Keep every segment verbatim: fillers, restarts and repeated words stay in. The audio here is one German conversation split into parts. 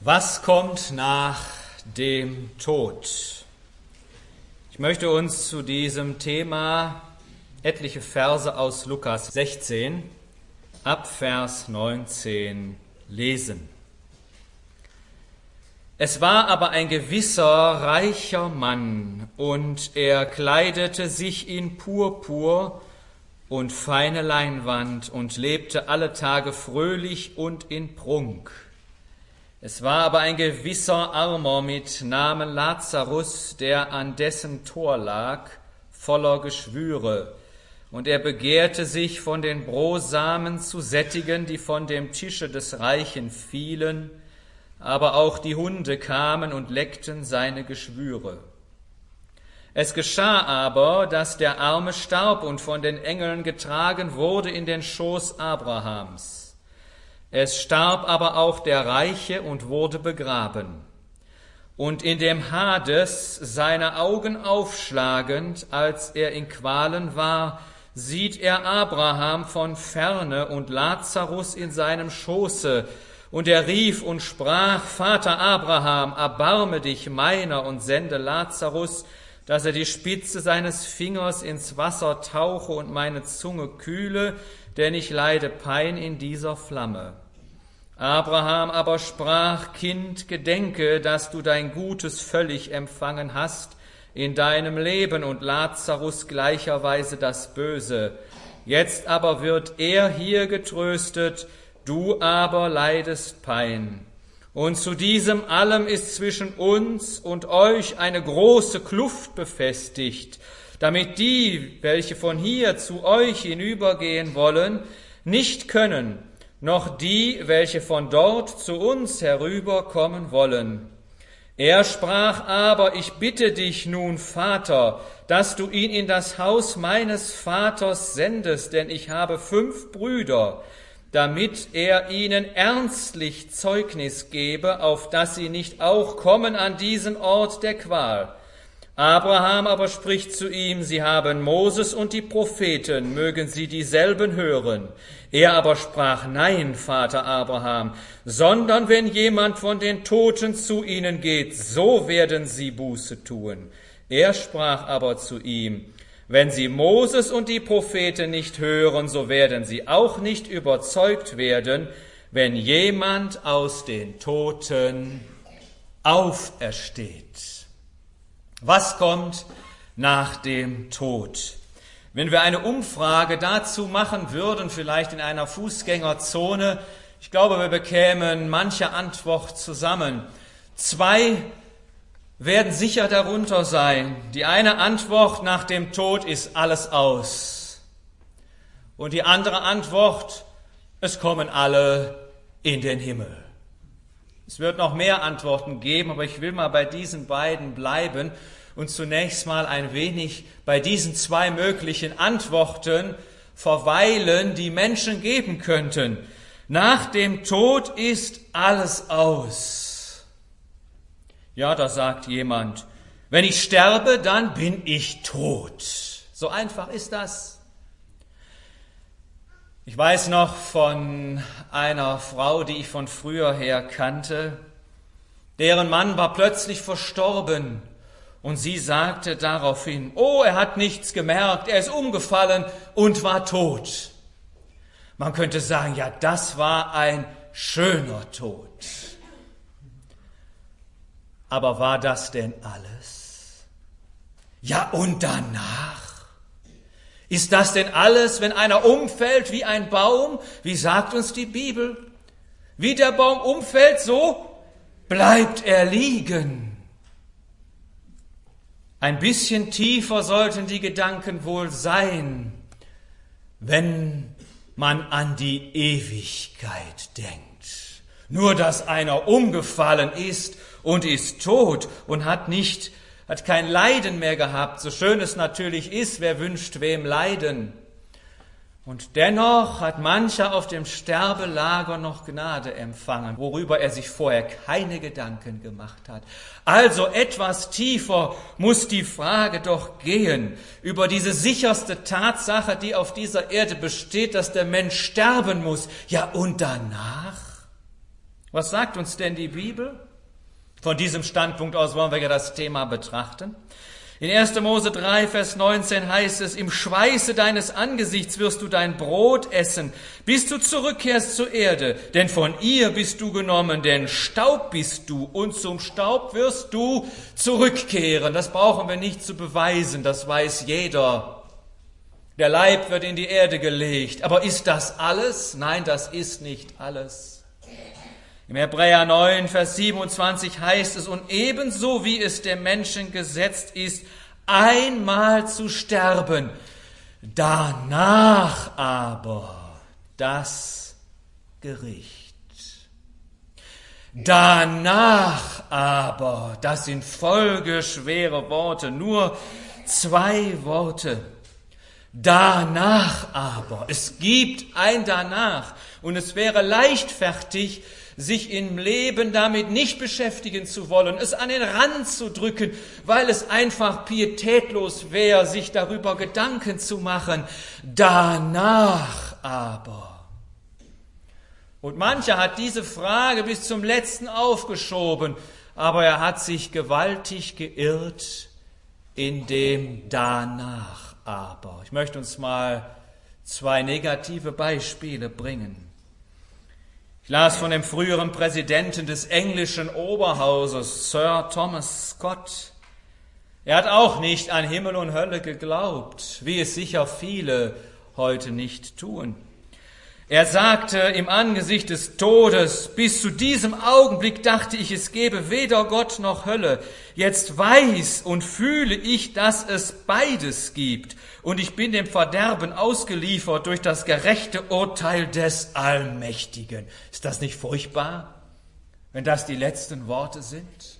Was kommt nach dem Tod? Ich möchte uns zu diesem Thema etliche Verse aus Lukas sechzehn ab Vers neunzehn lesen. Es war aber ein gewisser reicher Mann, und er kleidete sich in Purpur und feine Leinwand und lebte alle Tage fröhlich und in Prunk. Es war aber ein gewisser Armer mit Namen Lazarus, der an dessen Tor lag, voller Geschwüre. Und er begehrte sich von den Brosamen zu sättigen, die von dem Tische des Reichen fielen, aber auch die Hunde kamen und leckten seine Geschwüre. Es geschah aber, dass der Arme starb und von den Engeln getragen wurde in den Schoß Abrahams. Es starb aber auch der Reiche und wurde begraben. Und in dem Hades, seine Augen aufschlagend, als er in Qualen war, sieht er Abraham von ferne und Lazarus in seinem Schoße. Und er rief und sprach: Vater Abraham, erbarme dich meiner und sende Lazarus, dass er die Spitze seines Fingers ins Wasser tauche und meine Zunge kühle, denn ich leide Pein in dieser Flamme. Abraham aber sprach: Kind, gedenke, dass du dein Gutes völlig empfangen hast in deinem Leben und Lazarus gleicherweise das Böse. Jetzt aber wird er hier getröstet, du aber leidest Pein. Und zu diesem allem ist zwischen uns und euch eine große Kluft befestigt, damit die, welche von hier zu euch hinübergehen wollen, nicht können, noch die, welche von dort zu uns herüberkommen wollen. Er sprach aber: Ich bitte dich nun, Vater, dass du ihn in das Haus meines Vaters sendest, denn ich habe fünf Brüder, damit er ihnen ernstlich Zeugnis gebe, auf dass sie nicht auch kommen an diesen Ort der Qual. Abraham aber spricht zu ihm: Sie haben Moses und die Propheten, mögen sie dieselben hören. Er aber sprach: Nein, Vater Abraham, sondern wenn jemand von den Toten zu ihnen geht, so werden sie Buße tun. Er sprach aber zu ihm: Wenn sie Moses und die Propheten nicht hören, so werden sie auch nicht überzeugt werden, wenn jemand aus den Toten aufersteht. Was kommt nach dem Tod? Wenn wir eine Umfrage dazu machen würden, vielleicht in einer Fußgängerzone, ich glaube, wir bekämen manche Antwort zusammen. Zwei werden sicher darunter sein. Die eine Antwort: Nach dem Tod ist alles aus. Und die andere Antwort: Es kommen alle in den Himmel. Es wird noch mehr Antworten geben, aber ich will mal bei diesen beiden bleiben und zunächst mal ein wenig bei diesen zwei möglichen Antworten verweilen, die Menschen geben könnten. Nach dem Tod ist alles aus. Ja, da sagt jemand: Wenn ich sterbe, dann bin ich tot. So einfach ist das. Ich weiß noch von einer Frau, die ich von früher her kannte, deren Mann war plötzlich verstorben. Und sie sagte daraufhin: Oh, er hat nichts gemerkt, er ist umgefallen und war tot. Man könnte sagen, ja, das war ein schöner Tod. Aber war das denn alles? Ja, und danach? Ist das denn alles, wenn einer umfällt wie ein Baum? Wie sagt uns die Bibel? Wie der Baum umfällt, so bleibt er liegen. Ein bisschen tiefer sollten die Gedanken wohl sein, wenn man an die Ewigkeit denkt. Nur, dass einer umgefallen ist und ist tot und hat nicht, hat kein Leiden mehr gehabt, so schön es natürlich ist, wer wünscht wem Leiden. Und dennoch hat mancher auf dem Sterbelager noch Gnade empfangen, worüber er sich vorher keine Gedanken gemacht hat. Also etwas tiefer muss die Frage doch gehen über diese sicherste Tatsache, die auf dieser Erde besteht, dass der Mensch sterben muss. Ja, und danach? Was sagt uns denn die Bibel? Von diesem Standpunkt aus wollen wir ja das Thema betrachten. In erster Mose drei, Vers neunzehn heißt es, im Schweiße deines Angesichts wirst du dein Brot essen, bis du zurückkehrst zur Erde, denn von ihr bist du genommen, denn Staub bist du und zum Staub wirst du zurückkehren. Das brauchen wir nicht zu beweisen, das weiß jeder. Der Leib wird in die Erde gelegt, aber ist das alles? Nein, das ist nicht alles. Im Hebräer neun, Vers siebenundzwanzig heißt es, und ebenso wie es dem Menschen gesetzt ist, einmal zu sterben, danach aber das Gericht. Danach aber, das sind folgeschwere Worte, nur zwei Worte. Danach aber, es gibt ein Danach und es wäre leichtfertig, sich im Leben damit nicht beschäftigen zu wollen, es an den Rand zu drücken, weil es einfach pietätlos wäre, sich darüber Gedanken zu machen. Danach aber. Und mancher hat diese Frage bis zum letzten aufgeschoben, aber er hat sich gewaltig geirrt in dem Danach aber. Ich möchte uns mal zwei negative Beispiele bringen. Ich las von dem früheren Präsidenten des englischen Oberhauses, Sir Thomas Scott. Er hat auch nicht an Himmel und Hölle geglaubt, wie es sicher viele heute nicht tun. Er sagte im Angesicht des Todes, bis zu diesem Augenblick dachte ich, es gebe weder Gott noch Hölle. Jetzt weiß und fühle ich, dass es beides gibt. Und ich bin dem Verderben ausgeliefert durch das gerechte Urteil des Allmächtigen. Ist das nicht furchtbar, wenn das die letzten Worte sind?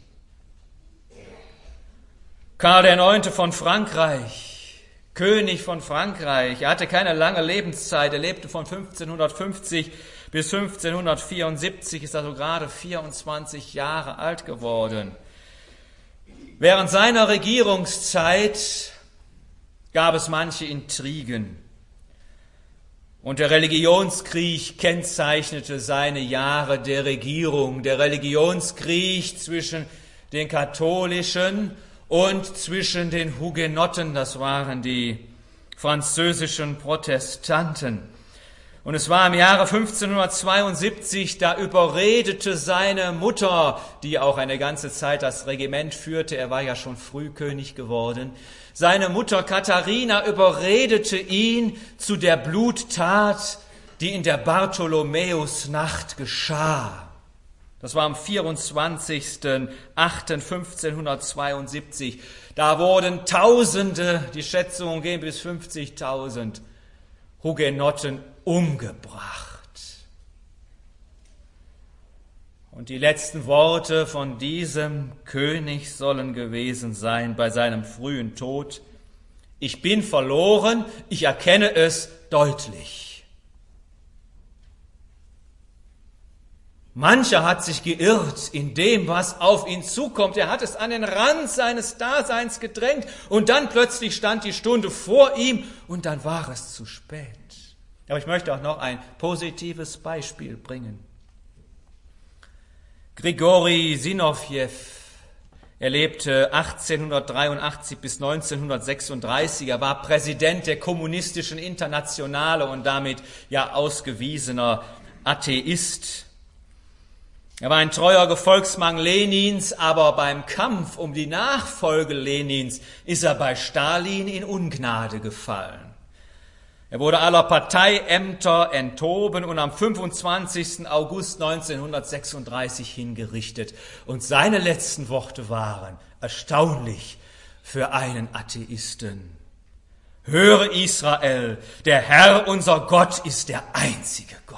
Karl der Neunte von Frankreich, König von Frankreich, er hatte keine lange Lebenszeit, er lebte von fünfzehnhundertfünfzig bis fünfzehnhundertvierundsiebzig, ist also gerade vierundzwanzig Jahre alt geworden. Während seiner Regierungszeit gab es manche Intrigen und der Religionskrieg kennzeichnete seine Jahre der Regierung, der Religionskrieg zwischen den Katholischen und zwischen den Hugenotten, das waren die französischen Protestanten. Und es war im Jahre fünfzehnhundertzweiundsiebzig, da überredete seine Mutter, die auch eine ganze Zeit das Regiment führte, er war ja schon früh König geworden, seine Mutter Katharina überredete ihn zu der Bluttat, die in der Bartholomäusnacht geschah. Das war am vierundzwanzigsten achten fünfzehnhundertzweiundsiebzig. Da wurden Tausende, die Schätzungen gehen bis fünfzigtausend, Hugenotten umgebracht. Und die letzten Worte von diesem König sollen gewesen sein bei seinem frühen Tod: Ich bin verloren, ich erkenne es deutlich. Mancher hat sich geirrt in dem, was auf ihn zukommt. Er hat es an den Rand seines Daseins gedrängt und dann plötzlich stand die Stunde vor ihm und dann war es zu spät. Aber ich möchte auch noch ein positives Beispiel bringen. Grigori Sinowjew, er lebte achtzehnhundertdreiundachtzig bis neunzehnhundertsechsunddreißig. Er war Präsident der Kommunistischen Internationale und damit ja ausgewiesener Atheist. Er war ein treuer Gefolgsmann Lenins, aber beim Kampf um die Nachfolge Lenins ist er bei Stalin in Ungnade gefallen. Er wurde aller Parteiämter enthoben und am fünfundzwanzigsten August neunzehnhundertsechsunddreißig hingerichtet. Und seine letzten Worte waren erstaunlich für einen Atheisten. Höre Israel, der Herr unser Gott ist der einzige Gott.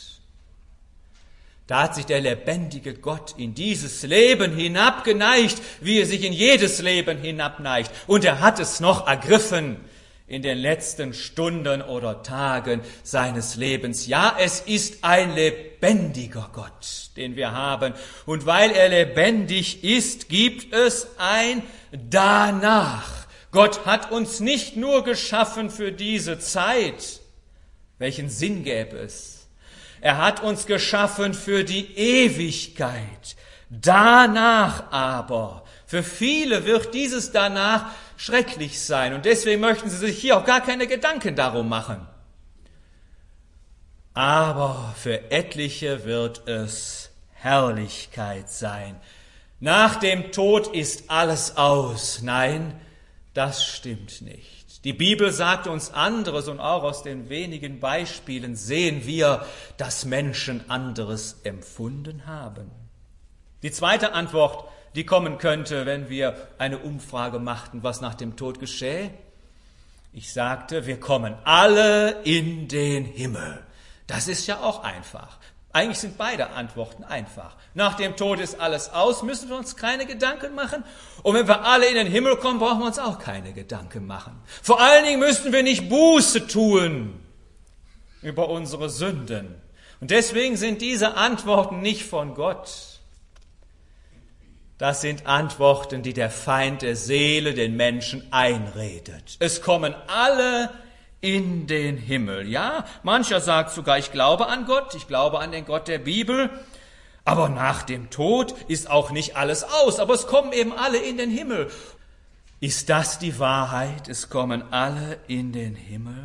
Da hat sich der lebendige Gott in dieses Leben hinabgeneigt, wie er sich in jedes Leben hinabneigt. Und er hat es noch ergriffen in den letzten Stunden oder Tagen seines Lebens. Ja, es ist ein lebendiger Gott, den wir haben. Und weil er lebendig ist, gibt es ein Danach. Gott hat uns nicht nur geschaffen für diese Zeit. Welchen Sinn gäbe es, Er hat uns geschaffen für die Ewigkeit. Danach aber, für viele wird dieses danach schrecklich sein. Und deswegen möchten sie sich hier auch gar keine Gedanken darum machen. Aber für etliche wird es Herrlichkeit sein. Nach dem Tod ist alles aus. Nein, das stimmt nicht. Die Bibel sagt uns anderes und auch aus den wenigen Beispielen sehen wir, dass Menschen anderes empfunden haben. Die zweite Antwort, die kommen könnte, wenn wir eine Umfrage machten, was nach dem Tod geschähe. Ich sagte, wir kommen alle in den Himmel. Das ist ja auch einfach. Eigentlich sind beide Antworten einfach. Nach dem Tod ist alles aus, müssen wir uns keine Gedanken machen. Und wenn wir alle in den Himmel kommen, brauchen wir uns auch keine Gedanken machen. Vor allen Dingen müssen wir nicht Buße tun über unsere Sünden. Und deswegen sind diese Antworten nicht von Gott. Das sind Antworten, die der Feind der Seele den Menschen einredet. Es kommen alle in den Himmel. Ja, mancher sagt sogar, ich glaube an Gott, ich glaube an den Gott der Bibel, aber nach dem Tod ist auch nicht alles aus, aber es kommen eben alle in den Himmel. Ist das die Wahrheit? Es kommen alle in den Himmel?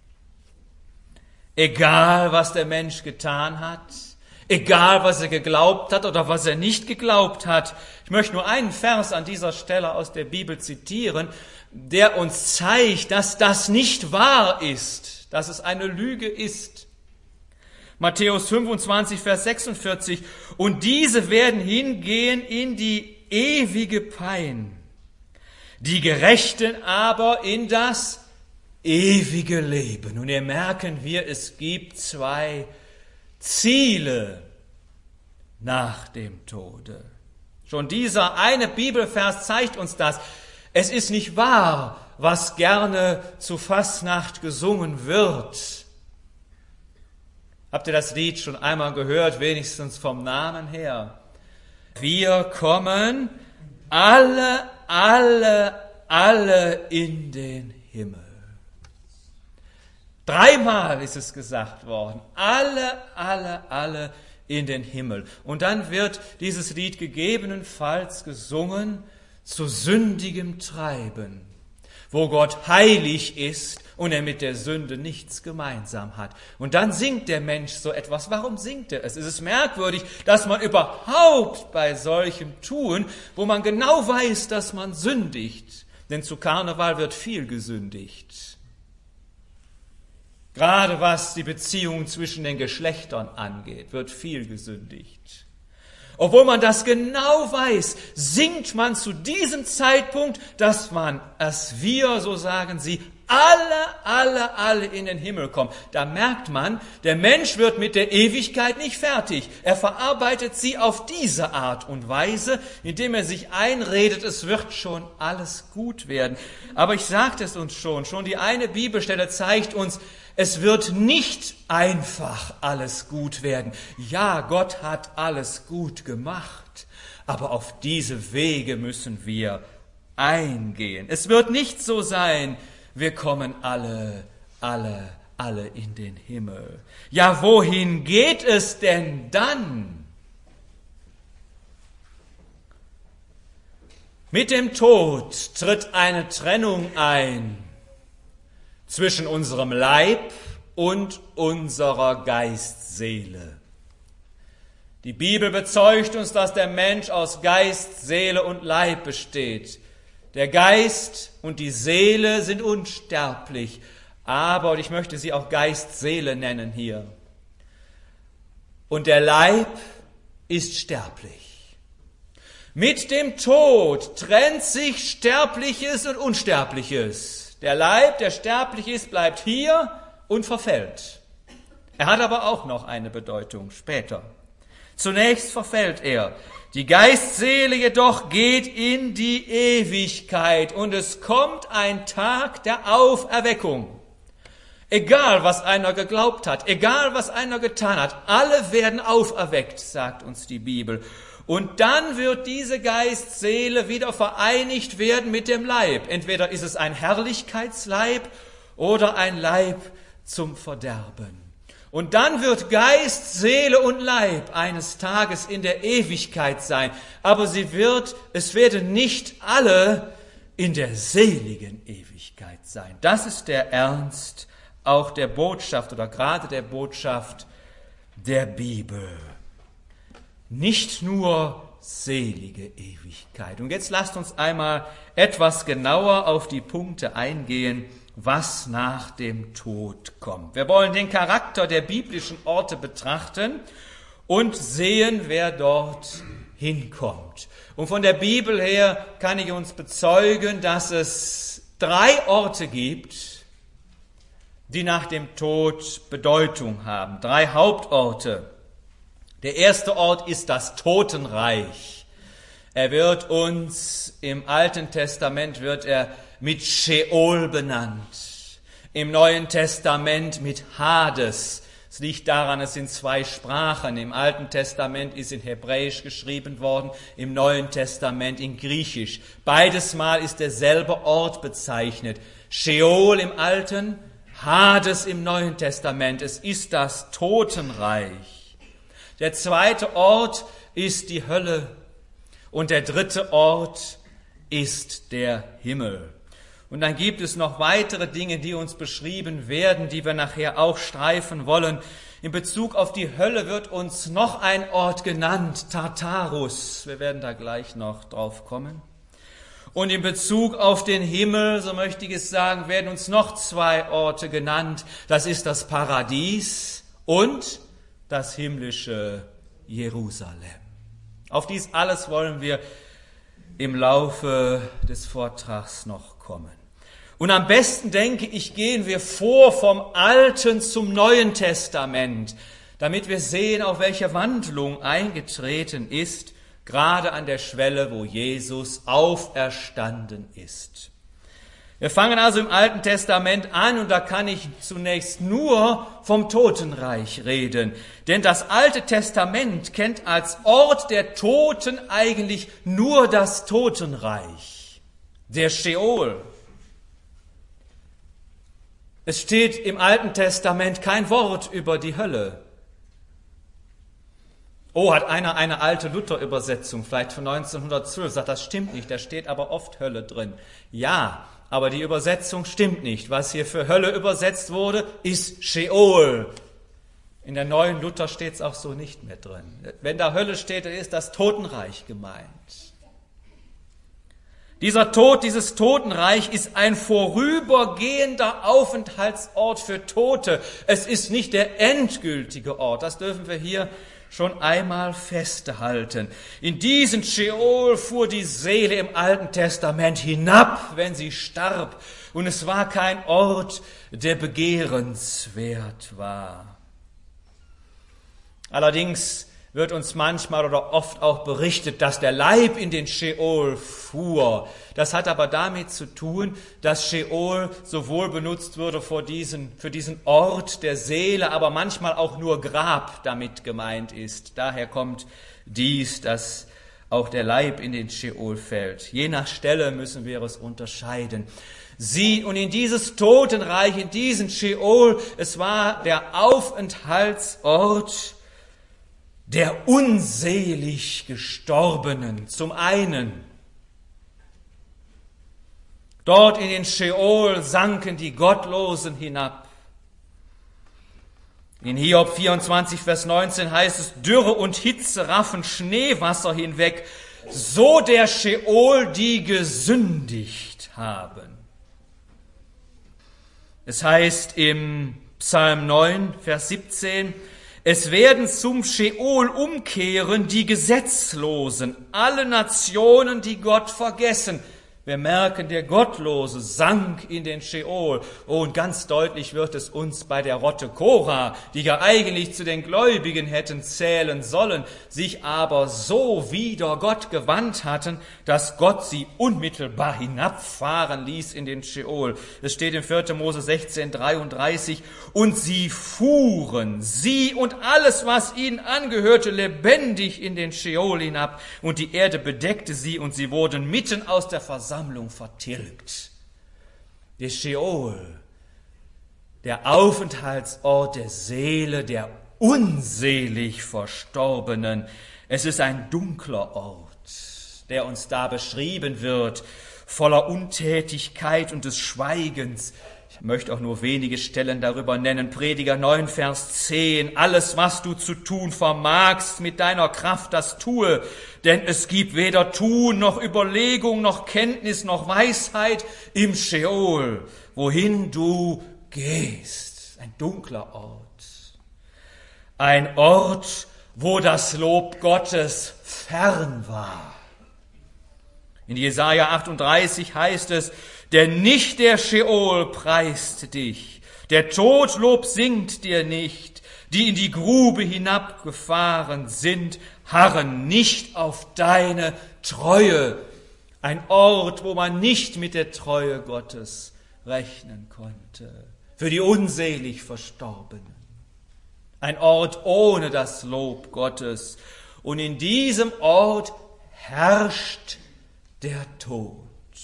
Egal, was der Mensch getan hat, egal, was er geglaubt hat oder was er nicht geglaubt hat. Ich möchte nur einen Vers an dieser Stelle aus der Bibel zitieren, der uns zeigt, dass das nicht wahr ist, dass es eine Lüge ist. Matthäus fünfundzwanzig, Vers sechsundvierzig. Und diese werden hingehen in die ewige Pein, die Gerechten aber in das ewige Leben. Und hier merken wir, es gibt zwei Ziele nach dem Tode. Schon dieser eine Bibelvers zeigt uns das. Es ist nicht wahr, was gerne zu Fastnacht gesungen wird. Habt ihr das Lied schon einmal gehört, wenigstens vom Namen her? Wir kommen alle, alle, alle in den Himmel. Dreimal ist es gesagt worden. Alle, alle, alle in den Himmel. Und dann wird dieses Lied gegebenenfalls gesungen zu sündigem Treiben, wo Gott heilig ist und er mit der Sünde nichts gemeinsam hat. Und dann singt der Mensch so etwas. Warum singt er es? Es ist merkwürdig, dass man überhaupt bei solchem Tun, wo man genau weiß, dass man sündigt, denn zu Karneval wird viel gesündigt. Gerade was die Beziehung zwischen den Geschlechtern angeht, wird viel gesündigt. Obwohl man das genau weiß, singt man zu diesem Zeitpunkt, dass man, dass wir, so sagen sie, alle, alle, alle in den Himmel kommen. Da merkt man, der Mensch wird mit der Ewigkeit nicht fertig. Er verarbeitet sie auf diese Art und Weise, indem er sich einredet, es wird schon alles gut werden. Aber ich sagte es uns schon, schon die eine Bibelstelle zeigt uns, es wird nicht einfach alles gut werden. Ja, Gott hat alles gut gemacht, aber auf diese Wege müssen wir eingehen. Es wird nicht so sein, wir kommen alle, alle, alle in den Himmel. Ja, wohin geht es denn dann? Mit dem Tod tritt eine Trennung ein zwischen unserem Leib und unserer Geist-Seele. Die Bibel bezeugt uns, dass der Mensch aus Geist, Seele und Leib besteht. Der Geist und die Seele sind unsterblich, aber, und ich möchte sie auch Geist-Seele nennen hier, und der Leib ist sterblich. Mit dem Tod trennt sich Sterbliches und Unsterbliches. Der Leib, der sterblich ist, bleibt hier und verfällt. Er hat aber auch noch eine Bedeutung später. Zunächst verfällt er. Die Geistseele jedoch geht in die Ewigkeit und es kommt ein Tag der Auferweckung. Egal, was einer geglaubt hat, egal, was einer getan hat, alle werden auferweckt, sagt uns die Bibel. Und dann wird diese Geistseele wieder vereinigt werden mit dem Leib. Entweder ist es ein Herrlichkeitsleib oder ein Leib zum Verderben. Und dann wird Geist, Seele und Leib eines Tages in der Ewigkeit sein. Aber sie wird, es werden nicht alle in der seligen Ewigkeit sein. Das ist der Ernst auch der Botschaft oder gerade der Botschaft der Bibel. Nicht nur selige Ewigkeit. Und jetzt lasst uns einmal etwas genauer auf die Punkte eingehen, was nach dem Tod kommt. Wir wollen den Charakter der biblischen Orte betrachten und sehen, wer dort hinkommt. Und von der Bibel her kann ich uns bezeugen, dass es drei Orte gibt, die nach dem Tod Bedeutung haben. Drei Hauptorte. Der erste Ort ist das Totenreich. Er wird uns im Alten Testament wird er mit Sheol benannt. Im Neuen Testament mit Hades. Es liegt daran, es sind zwei Sprachen. Im Alten Testament ist in Hebräisch geschrieben worden, im Neuen Testament in Griechisch. Beides Mal ist derselbe Ort bezeichnet. Sheol im Alten, Hades im Neuen Testament. Es ist das Totenreich. Der zweite Ort ist die Hölle und der dritte Ort ist der Himmel. Und dann gibt es noch weitere Dinge, die uns beschrieben werden, die wir nachher auch streifen wollen. In Bezug auf die Hölle wird uns noch ein Ort genannt, Tartarus. Wir werden da gleich noch drauf kommen. Und in Bezug auf den Himmel, so möchte ich es sagen, werden uns noch zwei Orte genannt. Das ist das Paradies und das himmlische Jerusalem. Auf dies alles wollen wir im Laufe des Vortrags noch kommen. Und am besten, denke ich, gehen wir vor vom Alten zum Neuen Testament, damit wir sehen, auf welche Wandlung eingetreten ist, gerade an der Schwelle, wo Jesus auferstanden ist. Wir fangen also im Alten Testament an und da kann ich zunächst nur vom Totenreich reden. Denn das Alte Testament kennt als Ort der Toten eigentlich nur das Totenreich, der Sheol. Es steht im Alten Testament kein Wort über die Hölle. Oh, hat einer eine alte Luther-Übersetzung, vielleicht von neunzehnhundertzwölf, sagt, das stimmt nicht, da steht aber oft Hölle drin. Ja, aber die Übersetzung stimmt nicht. Was hier für Hölle übersetzt wurde, ist Sheol. In der neuen Luther steht es auch so nicht mehr drin. Wenn da Hölle steht, dann ist das Totenreich gemeint. Dieser Tod, dieses Totenreich ist ein vorübergehender Aufenthaltsort für Tote. Es ist nicht der endgültige Ort. Das dürfen wir hier schon einmal festhalten. In diesen Sheol fuhr die Seele im Alten Testament hinab, wenn sie starb. Und es war kein Ort, der begehrenswert war. Allerdings wird uns manchmal oder oft auch berichtet, dass der Leib in den Sheol fuhr. Das hat aber damit zu tun, dass Sheol sowohl benutzt wurde für diesen, für diesen Ort der Seele, aber manchmal auch nur Grab damit gemeint ist. Daher kommt dies, dass auch der Leib in den Sheol fällt. Je nach Stelle müssen wir es unterscheiden. Sie, und in dieses Totenreich, in diesen Sheol, es war der Aufenthaltsort der unselig Gestorbenen. Zum einen, dort in den Sheol sanken die Gottlosen hinab. In Hiob vierundzwanzig, Vers neunzehn heißt es, Dürre und Hitze raffen Schneewasser hinweg, so der Sheol die gesündigt haben. Es heißt im Psalm neun, Vers siebzehn, es werden zum Sheol umkehren die Gesetzlosen, alle Nationen, die Gott vergessen. Wir merken, der Gottlose sank in den Sheol. Oh, und ganz deutlich wird es uns bei der Rotte Korah, die ja eigentlich zu den Gläubigen hätten zählen sollen, sich aber so wider Gott gewandt hatten, dass Gott sie unmittelbar hinabfahren ließ in den Sheol. Es steht in vierter Mose sechzehn, dreiunddreißig, und sie fuhren, sie und alles, was ihnen angehörte, lebendig in den Sheol hinab, und die Erde bedeckte sie, und sie wurden mitten aus der Versammlung Versammlung vertilgt. Der Sheol, der Aufenthaltsort der Seele der unselig Verstorbenen. Es ist ein dunkler Ort, der uns da beschrieben wird, voller Untätigkeit und des Schweigens. Ich möchte auch nur wenige Stellen darüber nennen. Prediger neun, Vers zehn. Alles, was du zu tun vermagst mit deiner Kraft, das tue. Denn es gibt weder Tun, noch Überlegung, noch Kenntnis, noch Weisheit im Scheol, wohin du gehst. Ein dunkler Ort. Ein Ort, wo das Lob Gottes fern war. In Jesaja achtunddreißig heißt es, denn nicht der Scheol preist dich, der Todlob singt dir nicht, die in die Grube hinabgefahren sind, harren nicht auf deine Treue. Ein Ort, wo man nicht mit der Treue Gottes rechnen konnte, für die unselig Verstorbenen. Ein Ort ohne das Lob Gottes. Und in diesem Ort herrscht der Tod.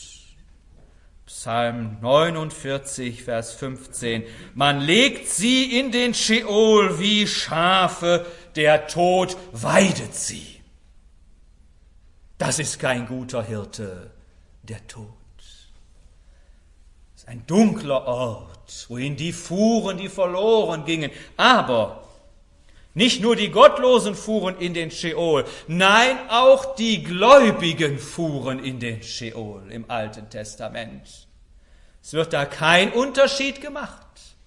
Psalm neunundvierzig, Vers fünfzehn. Man legt sie in den Scheol wie Schafe, der Tod weidet sie. Das ist kein guter Hirte, der Tod. Das ist ein dunkler Ort, wohin die fuhren, die verloren gingen. Aber nicht nur die Gottlosen fuhren in den Scheol, nein, auch die Gläubigen fuhren in den Scheol im Alten Testament. Es wird da kein Unterschied gemacht.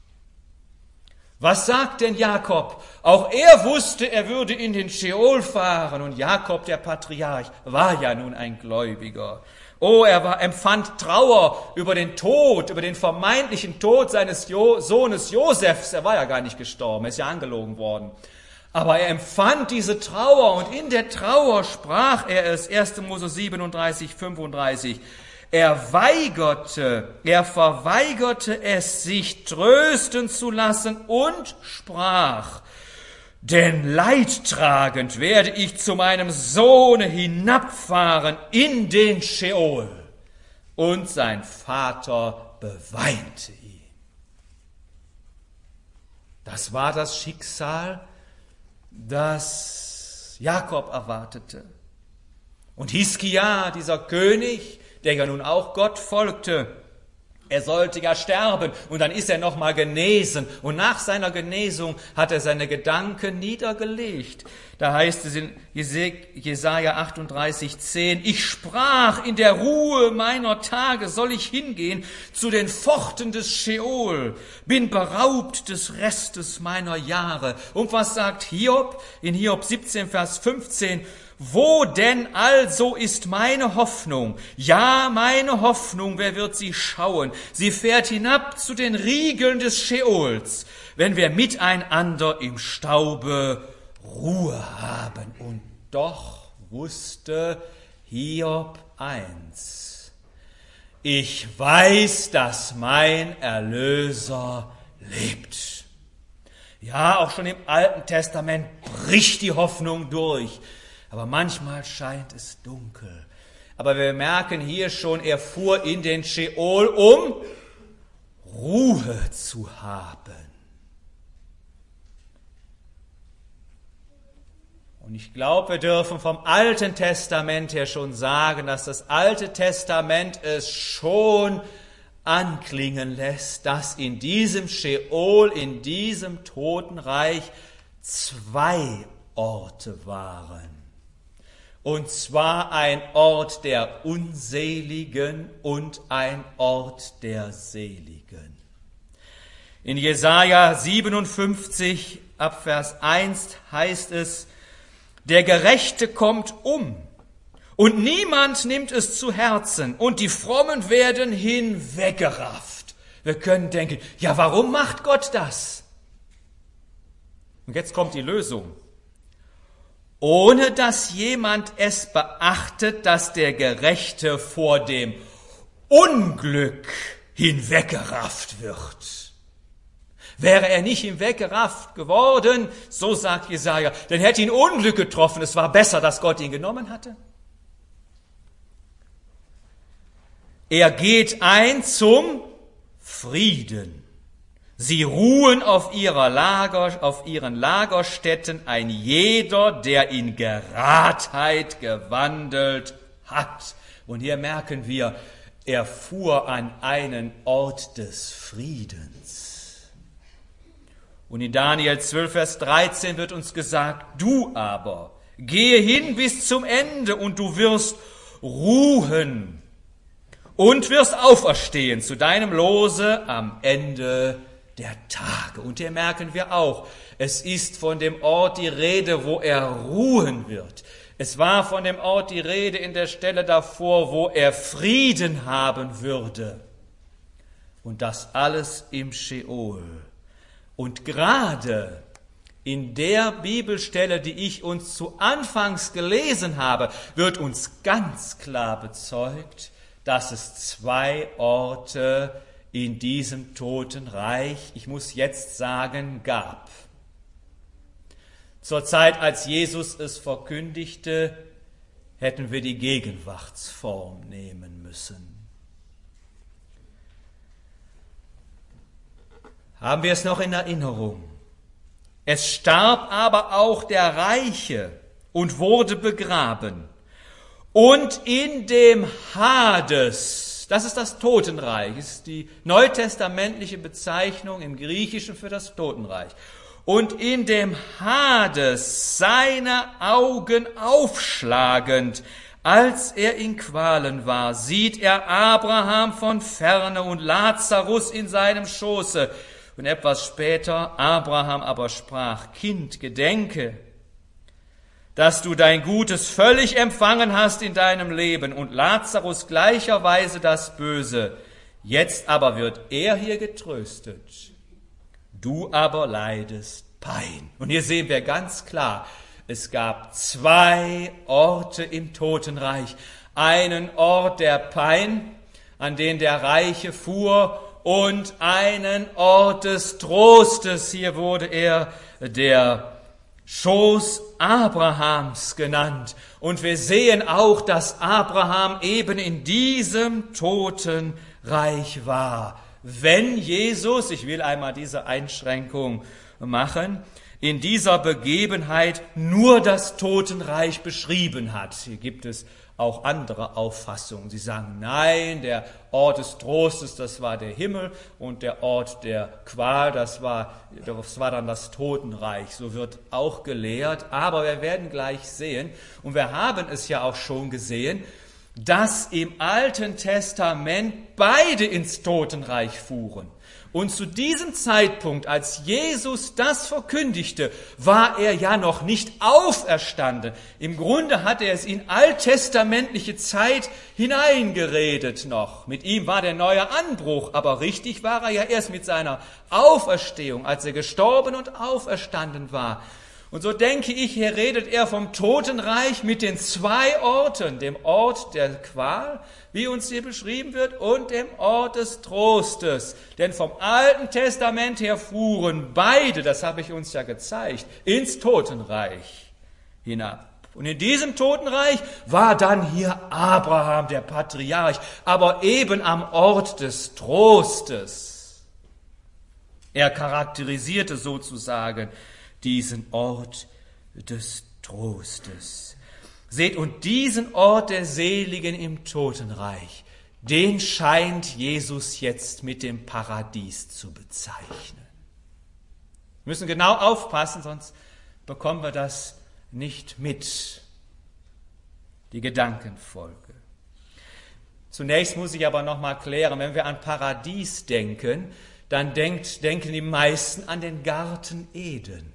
Was sagt denn Jakob? Auch er wusste, er würde in den Scheol fahren, und Jakob, der Patriarch, war ja nun ein Gläubiger. Oh, er war, empfand Trauer über den Tod, über den vermeintlichen Tod seines jo- Sohnes Josefs. Er war ja gar nicht gestorben, er ist ja angelogen worden. Aber er empfand diese Trauer, und in der Trauer sprach er es, erster Mose siebenunddreißig, fünfunddreißig. Er weigerte, er verweigerte es, sich trösten zu lassen und sprach, denn leidtragend werde ich zu meinem Sohne hinabfahren in den Scheol. Und sein Vater beweinte ihn. Das war das Schicksal, das Jakob erwartete. Und Hiskia, dieser König, der ja nun auch Gott folgte, er sollte ja sterben, und dann ist er nochmal genesen, und nach seiner Genesung hat er seine Gedanken niedergelegt. Da heißt es in Jesaja achtunddreißig, zehn, ich sprach, in der Ruhe meiner Tage soll ich hingehen zu den Pforten des Scheol, bin beraubt des Restes meiner Jahre. Und was sagt Hiob? In Hiob siebzehn, Vers fünfzehn, wo denn also ist meine Hoffnung? Ja, meine Hoffnung, wer wird sie schauen? Sie fährt hinab zu den Riegeln des Scheols, wenn wir miteinander im Staube Ruhe haben. Und doch wusste Hiob eins: Ich weiß, dass mein Erlöser lebt. Ja, auch schon im Alten Testament bricht die Hoffnung durch. Aber manchmal scheint es dunkel. Aber wir merken hier schon, er fuhr in den Scheol, um Ruhe zu haben. Und ich glaube, wir dürfen vom Alten Testament her schon sagen, dass das Alte Testament es schon anklingen lässt, dass in diesem Scheol, in diesem Totenreich zwei Orte waren. Und zwar ein Ort der Unseligen und ein Ort der Seligen. In Jesaja siebenundfünfzig, ab Vers eins heißt es, der Gerechte kommt um und niemand nimmt es zu Herzen und die Frommen werden hinweggerafft. Wir können denken, ja, warum macht Gott das? Und jetzt kommt die Lösung. Ohne dass jemand es beachtet, dass der Gerechte vor dem Unglück hinweggerafft wird. Wäre er nicht hinweggerafft geworden, so sagt Jesaja, dann hätte ihn Unglück getroffen. Es war besser, dass Gott ihn genommen hatte. Er geht ein zum Frieden. Sie ruhen auf ihrer Lager, auf ihren Lagerstätten, ein jeder, der in Geradheit gewandelt hat. Und hier merken wir, er fuhr an einen Ort des Friedens. Und in Daniel zwölf, Vers dreizehn wird uns gesagt, du aber gehe hin bis zum Ende und du wirst ruhen und wirst auferstehen zu deinem Lose am Ende der Tage. Und hier merken wir auch, es ist von dem Ort die Rede, wo er ruhen wird. Es war von dem Ort die Rede in der Stelle davor, wo er Frieden haben würde. Und das alles im Scheol. Und gerade in der Bibelstelle, die ich uns zu Anfangs gelesen habe, wird uns ganz klar bezeugt, dass es zwei Orte in diesem Totenreich, ich muss jetzt sagen, gab. Zur Zeit, als Jesus es verkündigte, hätten wir die Gegenwartsform nehmen müssen. Haben wir es noch in Erinnerung? Es starb aber auch der Reiche und wurde begraben. Und in dem Hades, das ist das Totenreich, ist die neutestamentliche Bezeichnung im Griechischen für das Totenreich. Und in dem Hades seine Augen aufschlagend, als er in Qualen war, sieht er Abraham von ferne und Lazarus in seinem Schoße. Und etwas später, Abraham aber sprach, Kind, gedenke, dass du dein Gutes völlig empfangen hast in deinem Leben und Lazarus gleicherweise das Böse. Jetzt aber wird er hier getröstet. Du aber leidest Pein. Und hier sehen wir ganz klar, es gab zwei Orte im Totenreich. Einen Ort der Pein, an den der Reiche fuhr, und einen Ort des Trostes. Hier wurde er der Schoß Abrahams genannt. Und wir sehen auch, dass Abraham eben in diesem Totenreich war. Wenn Jesus, ich will einmal diese Einschränkung machen, in dieser Begebenheit nur das Totenreich beschrieben hat. Hier gibt es auch andere Auffassungen. Sie sagen, nein, der Ort des Trostes, das war der Himmel, und der Ort der Qual, das war, das war dann das Totenreich. So wird auch gelehrt, aber wir werden gleich sehen, und wir haben es ja auch schon gesehen, dass im Alten Testament beide ins Totenreich fuhren. Und zu diesem Zeitpunkt, als Jesus das verkündigte, war er ja noch nicht auferstanden. Im Grunde hat er es in alttestamentliche Zeit hineingeredet noch. Mit ihm war der neue Anbruch, aber richtig war er ja erst mit seiner Auferstehung, als er gestorben und auferstanden war. Und so denke ich, hier redet er vom Totenreich mit den zwei Orten, dem Ort der Qual, wie uns hier beschrieben wird, und dem Ort des Trostes. Denn vom Alten Testament her fuhren beide, das habe ich uns ja gezeigt, ins Totenreich hinab. Und in diesem Totenreich war dann hier Abraham, der Patriarch, aber eben am Ort des Trostes. Er charakterisierte sozusagen diesen Ort des Trostes. Seht, und diesen Ort der Seligen im Totenreich, den scheint Jesus jetzt mit dem Paradies zu bezeichnen. Wir müssen genau aufpassen, sonst bekommen wir das nicht mit, die Gedankenfolge. Zunächst muss ich aber noch mal klären, wenn wir an Paradies denken, dann denkt, denken die meisten an den Garten Eden.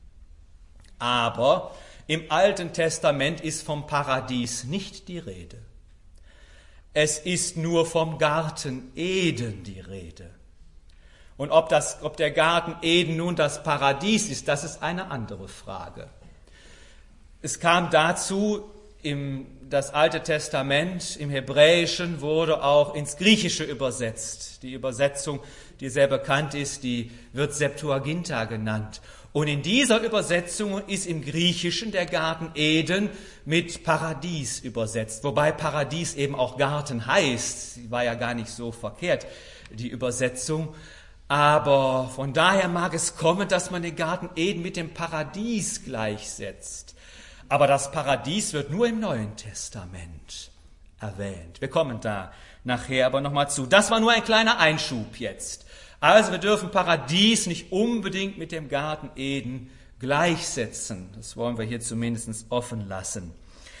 Aber im Alten Testament ist vom Paradies nicht die Rede. Es ist nur vom Garten Eden die Rede. Und ob, das, ob der Garten Eden nun das Paradies ist, das ist eine andere Frage. Es kam dazu, im, das Alte Testament im Hebräischen wurde auch ins Griechische übersetzt. Die Übersetzung, die sehr bekannt ist, die wird Septuaginta genannt. Und in dieser Übersetzung ist im Griechischen der Garten Eden mit Paradies übersetzt, wobei Paradies eben auch Garten heißt. Sie war ja gar nicht so verkehrt, die Übersetzung. Aber von daher mag es kommen, dass man den Garten Eden mit dem Paradies gleichsetzt. Aber das Paradies wird nur im Neuen Testament erwähnt. Wir kommen da nachher aber nochmal zu. Das war nur ein kleiner Einschub jetzt. Also wir dürfen Paradies nicht unbedingt mit dem Garten Eden gleichsetzen. Das wollen wir hier zumindest offen lassen.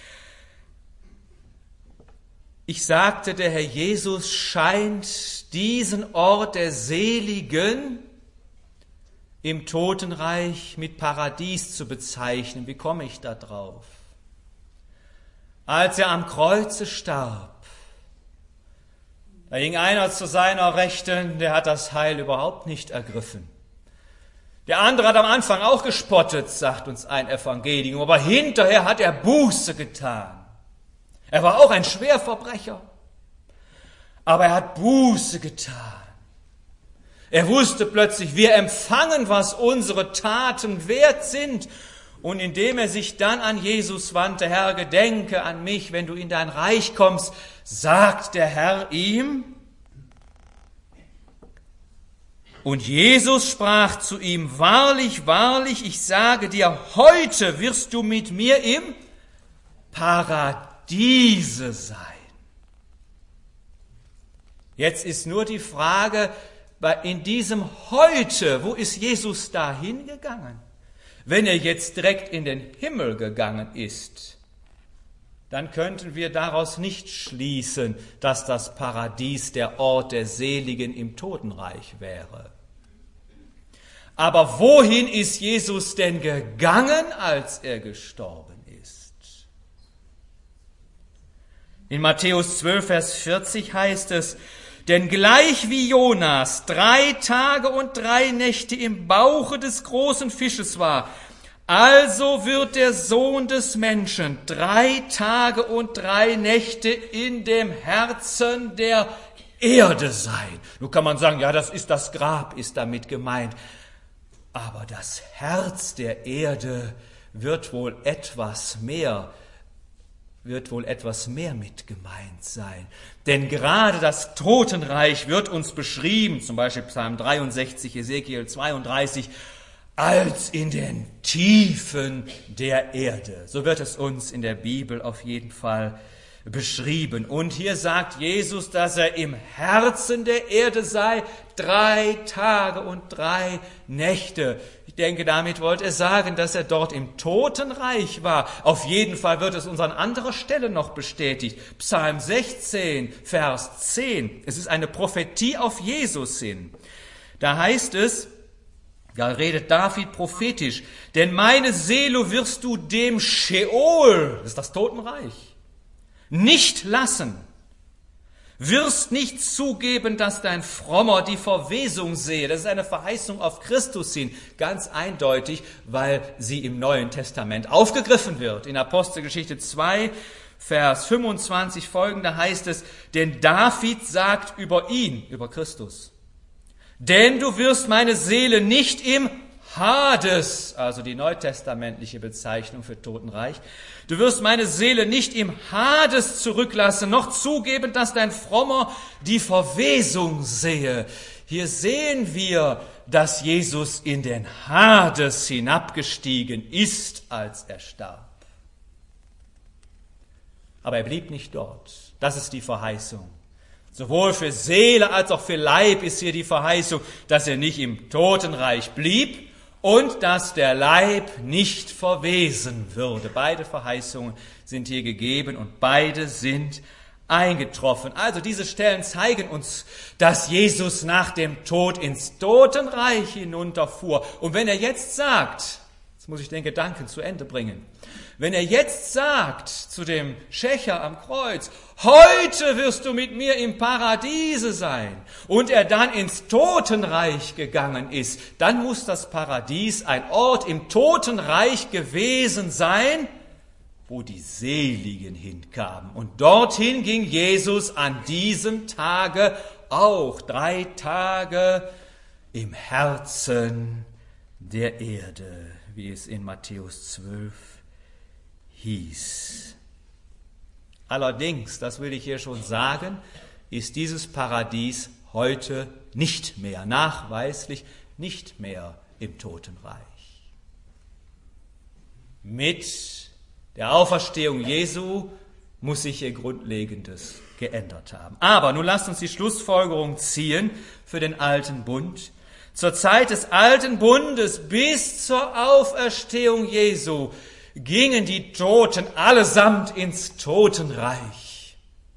Ich sagte, der Herr Jesus scheint diesen Ort der Seligen im Totenreich mit Paradies zu bezeichnen. Wie komme ich da drauf? Als er am Kreuze starb, da ging einer zu seiner Rechten, der hat das Heil überhaupt nicht ergriffen. Der andere hat am Anfang auch gespottet, sagt uns ein Evangelium, aber hinterher hat er Buße getan. Er war auch ein Schwerverbrecher, aber er hat Buße getan. Er wusste plötzlich, wir empfangen, was unsere Taten wert sind. Und indem er sich dann an Jesus wandte, Herr, gedenke an mich, wenn du in dein Reich kommst, sagt der Herr ihm. Und Jesus sprach zu ihm, wahrlich, wahrlich, ich sage dir, heute wirst du mit mir im Paradiese sein. Jetzt ist nur die Frage, in diesem Heute, wo ist Jesus da hingegangen? Wenn er jetzt direkt in den Himmel gegangen ist, dann könnten wir daraus nicht schließen, dass das Paradies der Ort der Seligen im Totenreich wäre. Aber wohin ist Jesus denn gegangen, als er gestorben ist? In Matthäus zwölf, Vers vierzig heißt es, denn gleich wie Jonas drei Tage und drei Nächte im Bauche des großen Fisches war, also wird der Sohn des Menschen drei Tage und drei Nächte in dem Herzen der Erde sein. Nun kann man sagen, ja, das ist das Grab, ist damit gemeint. Aber das Herz der Erde wird wohl etwas mehr wird wohl etwas mehr mit gemeint sein. Denn gerade das Totenreich wird uns beschrieben, zum Beispiel Psalm dreiundsechzig, Ezekiel zweiunddreißig, als in den Tiefen der Erde. So wird es uns in der Bibel auf jeden Fall beschrieben. Und hier sagt Jesus, dass er im Herzen der Erde sei, drei Tage und drei Nächte. Ich denke, damit wollte er sagen, dass er dort im Totenreich war. Auf jeden Fall wird es uns an anderer Stelle noch bestätigt. Psalm sechzehn, Vers zehn. Es ist eine Prophetie auf Jesus hin. Da heißt es, da redet David prophetisch, denn meine Seele wirst du dem Scheol, das ist das Totenreich, nicht lassen, wirst nicht zugeben, dass dein Frommer die Verwesung sehe. Das ist eine Verheißung auf Christus hin, ganz eindeutig, weil sie im Neuen Testament aufgegriffen wird. In Apostelgeschichte zwei, Vers fünfundzwanzig folgende heißt es, denn David sagt über ihn, über Christus, denn du wirst meine Seele nicht im Hades, also die neutestamentliche Bezeichnung für Totenreich, du wirst meine Seele nicht im Hades zurücklassen, noch zugeben, dass dein Frommer die Verwesung sehe. Hier sehen wir, dass Jesus in den Hades hinabgestiegen ist, als er starb. Aber er blieb nicht dort. Das ist die Verheißung. Sowohl für Seele als auch für Leib ist hier die Verheißung, dass er nicht im Totenreich blieb, und dass der Leib nicht verwesen würde. Beide Verheißungen sind hier gegeben und beide sind eingetroffen. Also diese Stellen zeigen uns, dass Jesus nach dem Tod ins Totenreich hinunterfuhr. Und wenn er jetzt sagt, jetzt muss ich den Gedanken zu Ende bringen, wenn er jetzt sagt zu dem Schächer am Kreuz, heute wirst du mit mir im Paradiese sein, und er dann ins Totenreich gegangen ist, dann muss das Paradies ein Ort im Totenreich gewesen sein, wo die Seligen hinkamen. Und dorthin ging Jesus an diesem Tage auch, drei Tage im Herzen der Erde, wie es in Matthäus zwölf hieß. Allerdings, das will ich hier schon sagen, ist dieses Paradies heute nicht mehr, nachweislich nicht mehr im Totenreich. Mit der Auferstehung Jesu muss sich ihr Grundlegendes geändert haben. Aber nun lasst uns die Schlussfolgerung ziehen für den alten Bund. Zur Zeit des alten Bundes bis zur Auferstehung Jesu gingen die Toten allesamt ins Totenreich.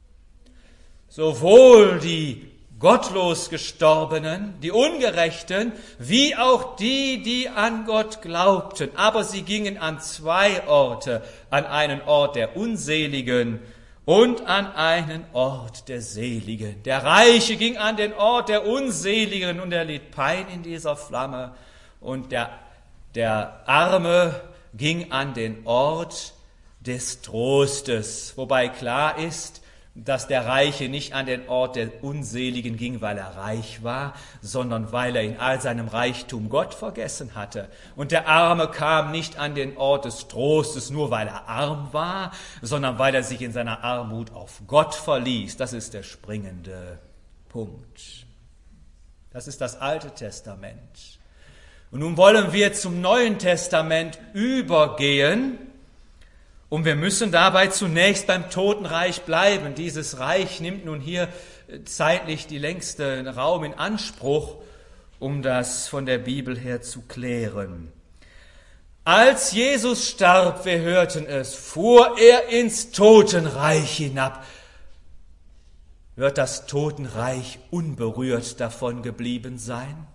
Sowohl die gottlos Gestorbenen, die Ungerechten, wie auch die, die an Gott glaubten. Aber sie gingen an zwei Orte, an einen Ort der Unseligen und an einen Ort der Seligen. Der Reiche ging an den Ort der Unseligen und er litt Pein in dieser Flamme. Und der, der Arme ging an den Ort des Trostes. Wobei klar ist, dass der Reiche nicht an den Ort der Unseligen ging, weil er reich war, sondern weil er in all seinem Reichtum Gott vergessen hatte. Und der Arme kam nicht an den Ort des Trostes, nur weil er arm war, sondern weil er sich in seiner Armut auf Gott verließ. Das ist der springende Punkt. Das ist das Alte Testament. Und nun wollen wir zum Neuen Testament übergehen. Und wir müssen dabei zunächst beim Totenreich bleiben. Dieses Reich nimmt nun hier zeitlich die längste Raum in Anspruch, um das von der Bibel her zu klären. Als Jesus starb, wir hörten es, fuhr er ins Totenreich hinab. Wird das Totenreich unberührt davon geblieben sein?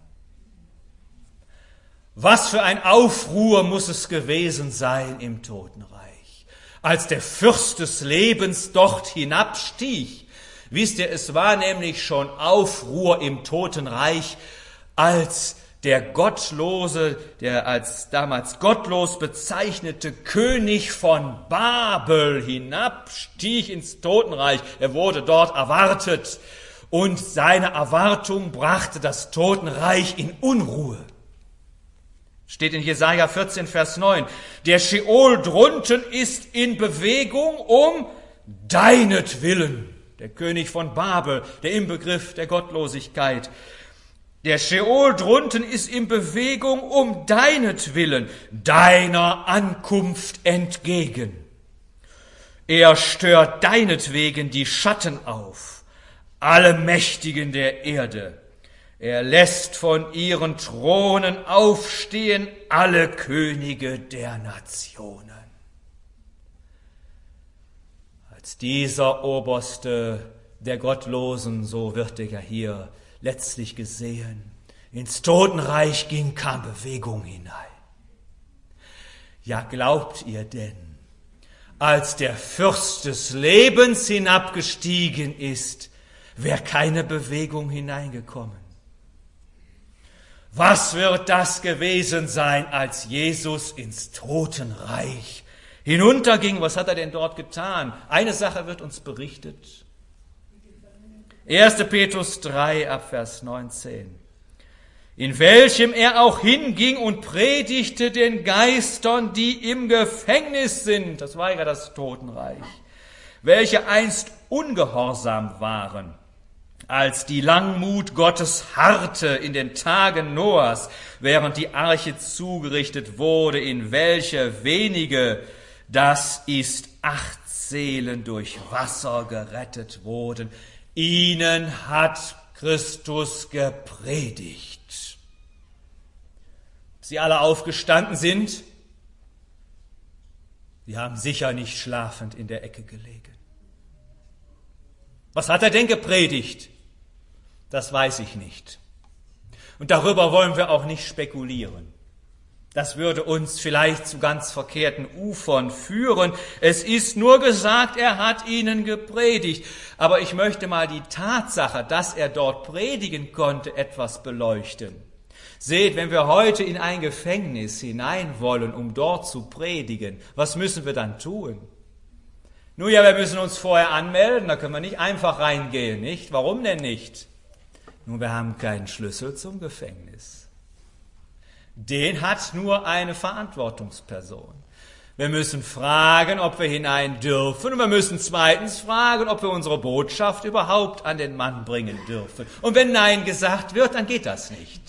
Was für ein Aufruhr muss es gewesen sein im Totenreich, als der Fürst des Lebens dort hinabstieg. Wisst ihr, es war nämlich schon Aufruhr im Totenreich, als der gottlose, der als damals gottlos bezeichnete König von Babel hinabstieg ins Totenreich. Er wurde dort erwartet und seine Erwartung brachte das Totenreich in Unruhe. Steht in Jesaja vierzehn, Vers neun. Der Scheol drunten ist in Bewegung um deinetwillen. Der König von Babel, der Inbegriff der Gottlosigkeit. Der Scheol drunten ist in Bewegung um deinetwillen, deiner Ankunft entgegen. Er stört deinetwegen die Schatten auf, alle Mächtigen der Erde. Er lässt von ihren Thronen aufstehen alle Könige der Nationen. Als dieser Oberste der Gottlosen, so wird er ja hier letztlich gesehen, ins Totenreich ging, kam Bewegung hinein. Ja, glaubt ihr denn, als der Fürst des Lebens hinabgestiegen ist, wäre keine Bewegung hineingekommen? Was wird das gewesen sein, als Jesus ins Totenreich hinunterging? Was hat er denn dort getan? Eine Sache wird uns berichtet. erster Petrus drei, Abvers neunzehn. In welchem er auch hinging und predigte den Geistern, die im Gefängnis sind, das war ja das Totenreich, welche einst ungehorsam waren, als die Langmut Gottes harrte in den Tagen Noahs, während die Arche zugerichtet wurde, in welche wenige, das ist acht Seelen, durch Wasser gerettet wurden. Ihnen hat Christus gepredigt. Sie alle aufgestanden sind, sie haben sicher nicht schlafend in der Ecke gelegen. Was hat er denn gepredigt? Das weiß ich nicht. Und darüber wollen wir auch nicht spekulieren. Das würde uns vielleicht zu ganz verkehrten Ufern führen. Es ist nur gesagt, er hat ihnen gepredigt. Aber ich möchte mal die Tatsache, dass er dort predigen konnte, etwas beleuchten. Seht, wenn wir heute in ein Gefängnis hinein wollen, um dort zu predigen, was müssen wir dann tun? Nun ja, wir müssen uns vorher anmelden, da können wir nicht einfach reingehen, nicht? Warum denn nicht? Nun, wir haben keinen Schlüssel zum Gefängnis. Den hat nur eine Verantwortungsperson. Wir müssen fragen, ob wir hinein dürfen. Und wir müssen zweitens fragen, ob wir unsere Botschaft überhaupt an den Mann bringen dürfen. Und wenn Nein gesagt wird, dann geht das nicht.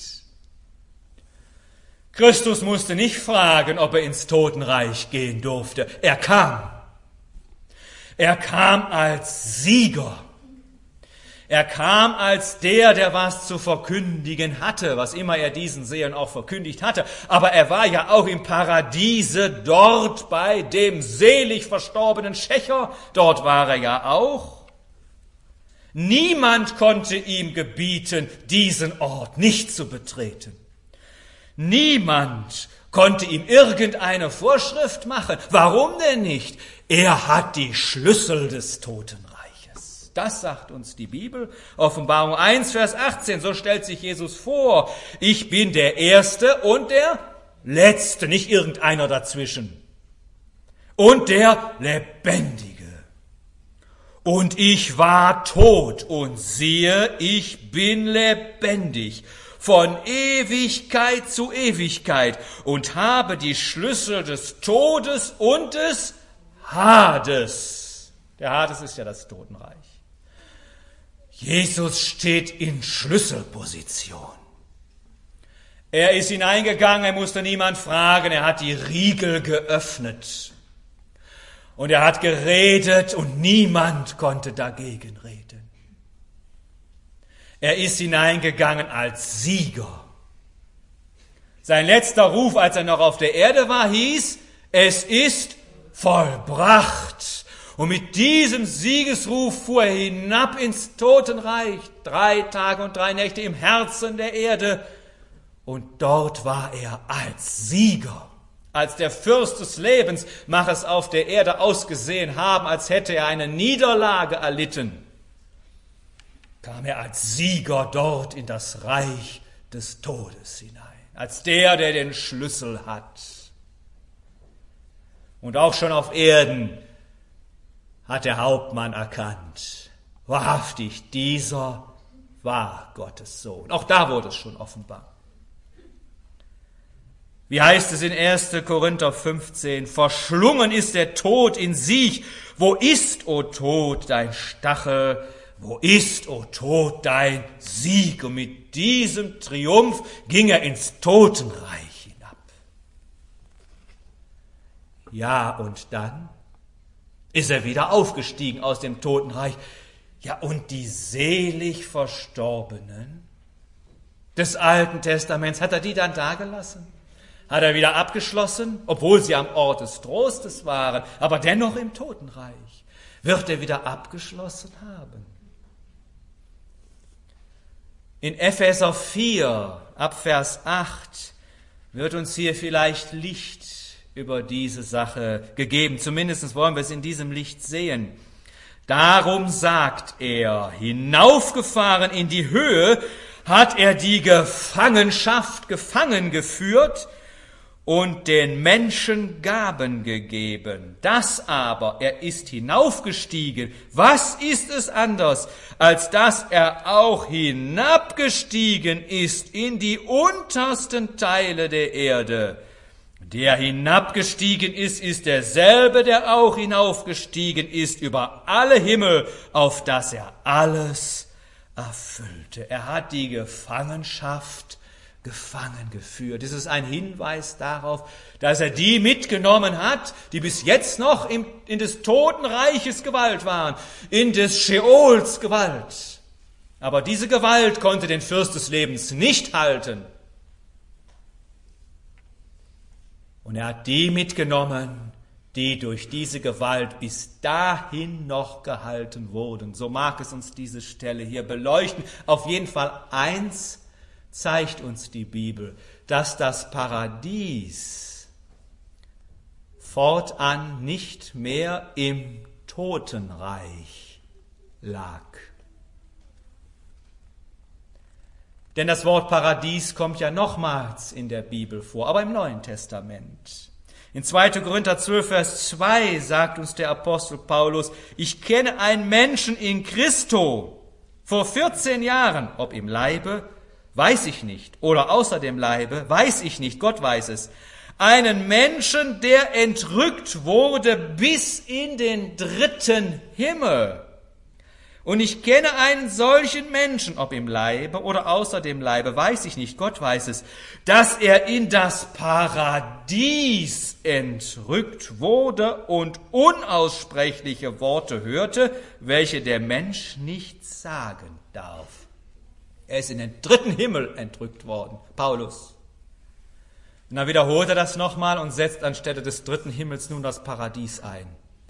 Christus musste nicht fragen, ob er ins Totenreich gehen durfte. Er kam. Er kam als Sieger. Er kam als der, der was zu verkündigen hatte, was immer er diesen Sehern auch verkündigt hatte. Aber er war ja auch im Paradiese dort bei dem selig verstorbenen Schächer. Dort war er ja auch. Niemand konnte ihm gebieten, diesen Ort nicht zu betreten. Niemand konnte ihm irgendeine Vorschrift machen. Warum denn nicht? Er hat die Schlüssel des Totenreiches. Das sagt uns die Bibel. Offenbarung eins, Vers achtzehn, so stellt sich Jesus vor. Ich bin der Erste und der Letzte, nicht irgendeiner dazwischen. Und der Lebendige. Und ich war tot und siehe, ich bin lebendig. Von Ewigkeit zu Ewigkeit und habe die Schlüssel des Todes und des Hades. Der Hades ist ja das Totenreich. Jesus steht in Schlüsselposition. Er ist hineingegangen, er musste niemand fragen, er hat die Riegel geöffnet. Und er hat geredet und niemand konnte dagegen reden. Er ist hineingegangen als Sieger. Sein letzter Ruf, als er noch auf der Erde war, hieß, es ist vollbracht. Und mit diesem Siegesruf fuhr er hinab ins Totenreich, drei Tage und drei Nächte im Herzen der Erde. Und dort war er als Sieger, als der Fürst des Lebens, mag es auf der Erde ausgesehen haben, als hätte er eine Niederlage erlitten, kam er als Sieger dort in das Reich des Todes hinein, als der, der den Schlüssel hat. Und auch schon auf Erden hat der Hauptmann erkannt, wahrhaftig, dieser war Gottes Sohn. Auch da wurde es schon offenbar. Wie heißt es in erster Korinther fünfzehn, verschlungen ist der Tod in sich. Wo ist, o Tod, dein Stachel? Wo ist, o Tod, dein Sieg? Und mit diesem Triumph ging er ins Totenreich hinab. Ja, und dann ist er wieder aufgestiegen aus dem Totenreich. Ja, und die selig Verstorbenen des Alten Testaments, hat er die dann dagelassen? Hat er wieder abgeschlossen, obwohl sie am Ort des Trostes waren, aber dennoch im Totenreich? Wird er wieder abgeschlossen haben? In Epheser vier, ab Vers acht, wird uns hier vielleicht Licht über diese Sache gegeben. Zumindest wollen wir es in diesem Licht sehen. Darum sagt er, hinaufgefahren in die Höhe, hat er die Gefangenschaft gefangen geführt und den Menschen Gaben gegeben. Das aber, er ist hinaufgestiegen. Was ist es anders, als dass er auch hinabgestiegen ist in die untersten Teile der Erde? Der hinabgestiegen ist, ist derselbe, der auch hinaufgestiegen ist über alle Himmel, auf dass er alles erfüllte. Er hat die Gefangenschaft gefangen geführt. Das ist ein Hinweis darauf, dass er die mitgenommen hat, die bis jetzt noch in, in des Totenreiches Gewalt waren, in des Scheols Gewalt. Aber diese Gewalt konnte den Fürst des Lebens nicht halten. Und er hat die mitgenommen, die durch diese Gewalt bis dahin noch gehalten wurden. So mag es uns diese Stelle hier beleuchten. Auf jeden Fall eins zeigt uns die Bibel, dass das Paradies fortan nicht mehr im Totenreich lag. Denn das Wort Paradies kommt ja nochmals in der Bibel vor, aber im Neuen Testament. In zweiter Korinther zwölf, Vers zwei sagt uns der Apostel Paulus, ich kenne einen Menschen in Christo vor vierzehn Jahren, ob im Leibe, weiß ich nicht, oder außer dem Leibe, weiß ich nicht, Gott weiß es. einen Menschen, der entrückt wurde bis in den dritten Himmel. Und ich kenne einen solchen Menschen, ob im Leibe oder außer dem Leibe, weiß ich nicht, Gott weiß es, dass er in das Paradies entrückt wurde und unaussprechliche Worte hörte, welche der Mensch nicht sagen darf. Er ist in den dritten Himmel entrückt worden, Paulus. Und dann wiederholt er das nochmal und setzt anstelle des dritten Himmels nun das Paradies ein.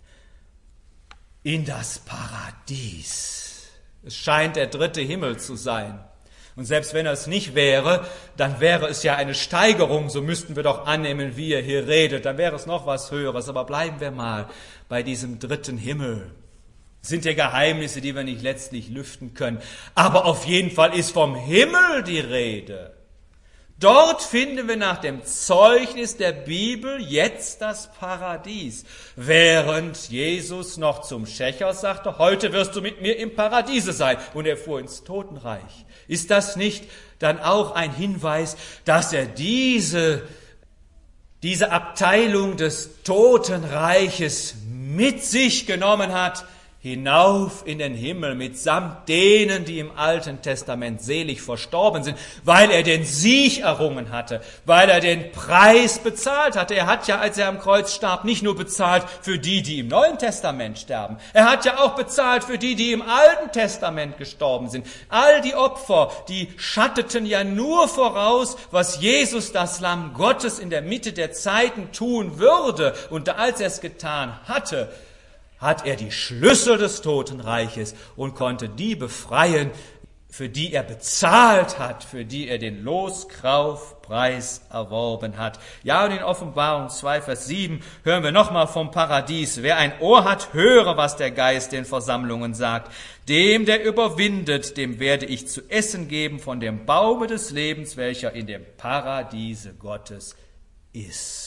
In das Paradies. Es scheint der dritte Himmel zu sein. Und selbst wenn er es nicht wäre, dann wäre es ja eine Steigerung, so müssten wir doch annehmen, wie er hier redet. Dann wäre es noch was Höheres. Aber bleiben wir mal bei diesem dritten Himmel. Das sind ja Geheimnisse, die wir nicht letztlich lüften können. Aber auf jeden Fall ist vom Himmel die Rede. Dort finden wir nach dem Zeugnis der Bibel jetzt das Paradies. Während Jesus noch zum Schächer sagte, heute wirst du mit mir im Paradiese sein. Und er fuhr ins Totenreich. Ist das nicht dann auch ein Hinweis, dass er diese, diese Abteilung des Totenreiches mit sich genommen hat, hinauf in den Himmel mitsamt denen, die im Alten Testament selig verstorben sind, weil er den Sieg errungen hatte, weil er den Preis bezahlt hatte. Er hat ja, als er am Kreuz starb, nicht nur bezahlt für die, die im Neuen Testament sterben. Er hat ja auch bezahlt für die, die im Alten Testament gestorben sind. All die Opfer, die schatteten ja nur voraus, was Jesus, das Lamm Gottes, in der Mitte der Zeiten tun würde. Und als er es getan hatte, hat er die Schlüssel des Totenreiches und konnte die befreien, für die er bezahlt hat, für die er den Loskaufpreis erworben hat. Ja, und in Offenbarung zwei, Vers sieben hören wir nochmal vom Paradies. Wer ein Ohr hat, höre, was der Geist den Versammlungen sagt. Dem, der überwindet, dem werde ich zu essen geben von dem Baume des Lebens, welcher in dem Paradiese Gottes ist.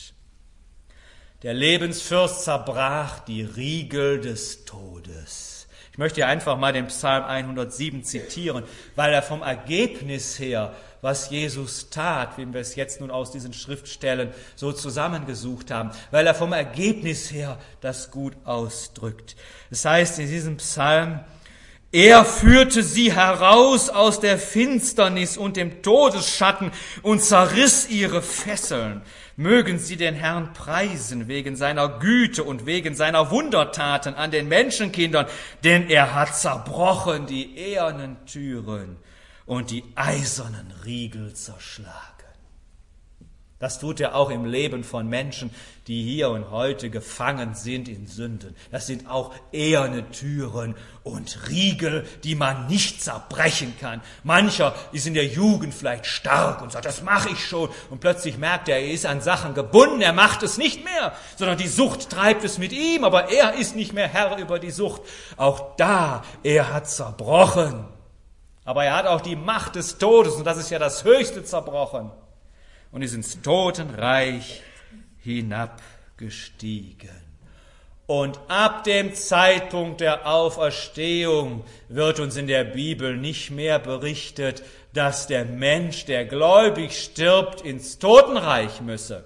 Der Lebensfürst zerbrach die Riegel des Todes. Ich möchte hier einfach mal den Psalm hundertsieben zitieren, weil er vom Ergebnis her, was Jesus tat, wie wir es jetzt nun aus diesen Schriftstellen so zusammengesucht haben, weil er vom Ergebnis her das gut ausdrückt. Es heißt in diesem Psalm, er führte sie heraus aus der Finsternis und dem Todesschatten und zerriss ihre Fesseln. Mögen sie den Herrn preisen wegen seiner Güte und wegen seiner Wundertaten an den Menschenkindern, denn er hat zerbrochen die ehernen Türen und die eisernen Riegel zerschlagen. Das tut er auch im Leben von Menschen, die hier und heute gefangen sind in Sünden. Das sind auch eherne Türen und Riegel, die man nicht zerbrechen kann. Mancher ist in der Jugend vielleicht stark und sagt, das mache ich schon. Und plötzlich merkt er, er ist an Sachen gebunden, er macht es nicht mehr, sondern die Sucht treibt es mit ihm, aber er ist nicht mehr Herr über die Sucht. Auch da, er hat zerbrochen. Aber er hat auch die Macht des Todes, und das ist ja das Höchste, zerbrochen. Und ist ins Totenreich hinabgestiegen. Und ab dem Zeitpunkt der Auferstehung wird uns in der Bibel nicht mehr berichtet, dass der Mensch, der gläubig stirbt, ins Totenreich müsse.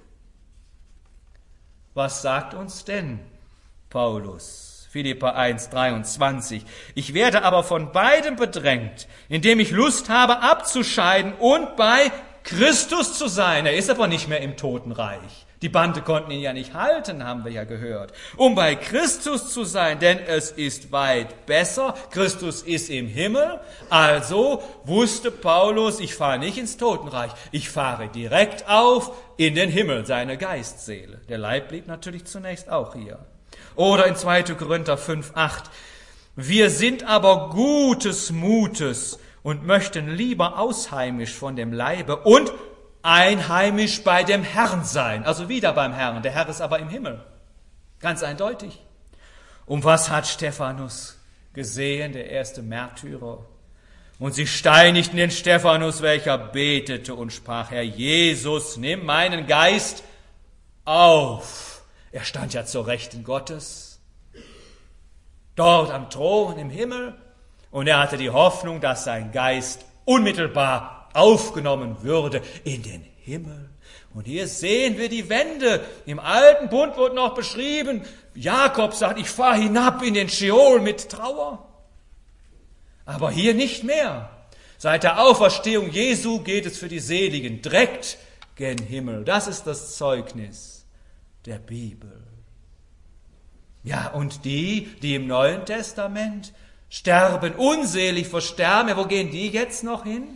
Was sagt uns denn Paulus? Philipper eins, dreiundzwanzig. Ich werde aber von beidem bedrängt, indem ich Lust habe abzuscheiden und bei Christus zu sein. Er ist aber nicht mehr im Totenreich. Die Bande konnten ihn ja nicht halten, haben wir ja gehört. Um bei Christus zu sein, denn es ist weit besser. Christus ist im Himmel. Also wusste Paulus, ich fahre nicht ins Totenreich. Ich fahre direkt auf in den Himmel, seine Geistseele. Der Leib blieb natürlich zunächst auch hier. Oder in zweiter Korinther fünf, acht. Wir sind aber gutes Mutes und möchten lieber ausheimisch von dem Leibe und einheimisch bei dem Herrn sein. Also wieder beim Herrn. Der Herr ist aber im Himmel. Ganz eindeutig. Und was hat Stephanus gesehen, der erste Märtyrer? Und sie steinigten den Stephanus, welcher betete und sprach, Herr Jesus, nimm meinen Geist auf. Er stand ja zur Rechten Gottes. Dort am Thron im Himmel. Und er hatte die Hoffnung, dass sein Geist unmittelbar aufgenommen würde in den Himmel. Und hier sehen wir die Wende. Im alten Bund wird noch beschrieben, Jakob sagt, ich fahre hinab in den Scheol mit Trauer. Aber hier nicht mehr. Seit der Auferstehung Jesu geht es für die Seligen direkt gen Himmel. Das ist das Zeugnis der Bibel. Ja, und die, die im Neuen Testament sterben, unselig versterben, ja, wo gehen die jetzt noch hin?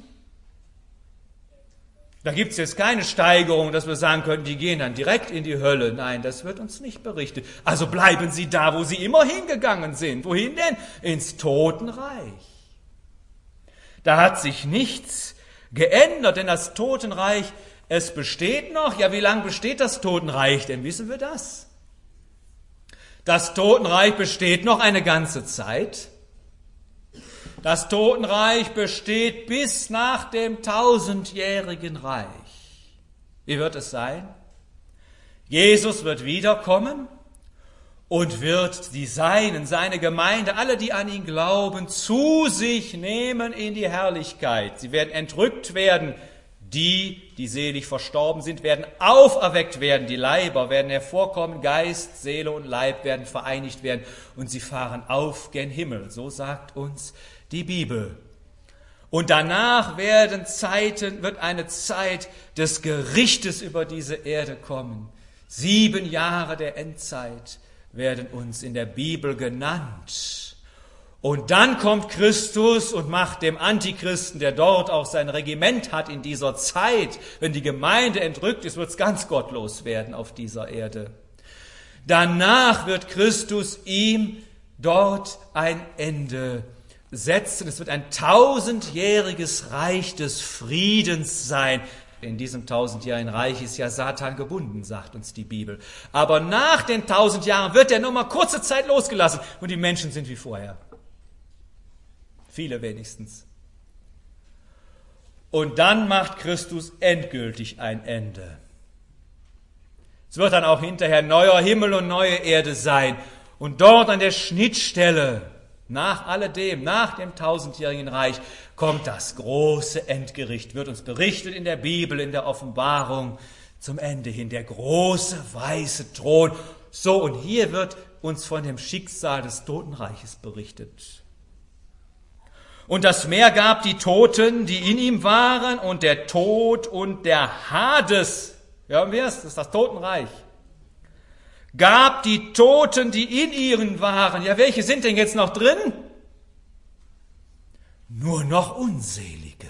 Da gibt es jetzt keine Steigerung, dass wir sagen könnten, die gehen dann direkt in die Hölle. Nein, das wird uns nicht berichtet. Also bleiben sie da, wo sie immer hingegangen sind. Wohin denn? Ins Totenreich. Da hat sich nichts geändert, denn das Totenreich, es besteht noch. Ja, wie lange besteht das Totenreich? Denn wissen wir das? Das Totenreich besteht noch eine ganze Zeit. Das Totenreich besteht bis nach dem tausendjährigen Reich. Wie wird es sein? Jesus wird wiederkommen und wird die Seinen, seine Gemeinde, alle, die an ihn glauben, zu sich nehmen in die Herrlichkeit. Sie werden entrückt werden. Die, die selig verstorben sind, werden auferweckt werden. Die Leiber werden hervorkommen. Geist, Seele und Leib werden vereinigt werden. Und sie fahren auf gen Himmel. So sagt uns die Bibel. Und danach werden Zeiten, wird eine Zeit des Gerichtes über diese Erde kommen. Sieben Jahre der Endzeit werden uns in der Bibel genannt. Und dann kommt Christus und macht dem Antichristen, der dort auch sein Regiment hat in dieser Zeit, wenn die Gemeinde entrückt ist, wird es ganz gottlos werden auf dieser Erde. Danach wird Christus ihm dort ein Ende setzen. Es wird ein tausendjähriges Reich des Friedens sein. In diesem tausendjährigen Reich ist ja Satan gebunden, sagt uns die Bibel. Aber nach den tausend Jahren wird er nur mal kurze Zeit losgelassen und die Menschen sind wie vorher. Viele wenigstens. Und dann macht Christus endgültig ein Ende. Es wird dann auch hinterher neuer Himmel und neue Erde sein. Und dort an der Schnittstelle, nach alledem, nach dem tausendjährigen Reich, kommt das große Endgericht, wird uns berichtet in der Bibel, in der Offenbarung, zum Ende hin, der große weiße Thron. So, und hier wird uns von dem Schicksal des Totenreiches berichtet. Und das Meer gab die Toten, die in ihm waren, und der Tod und der Hades, hören wir es, das ist das Totenreich, gab die Toten, die in ihnen waren. Ja, welche sind denn jetzt noch drin? Nur noch Unselige.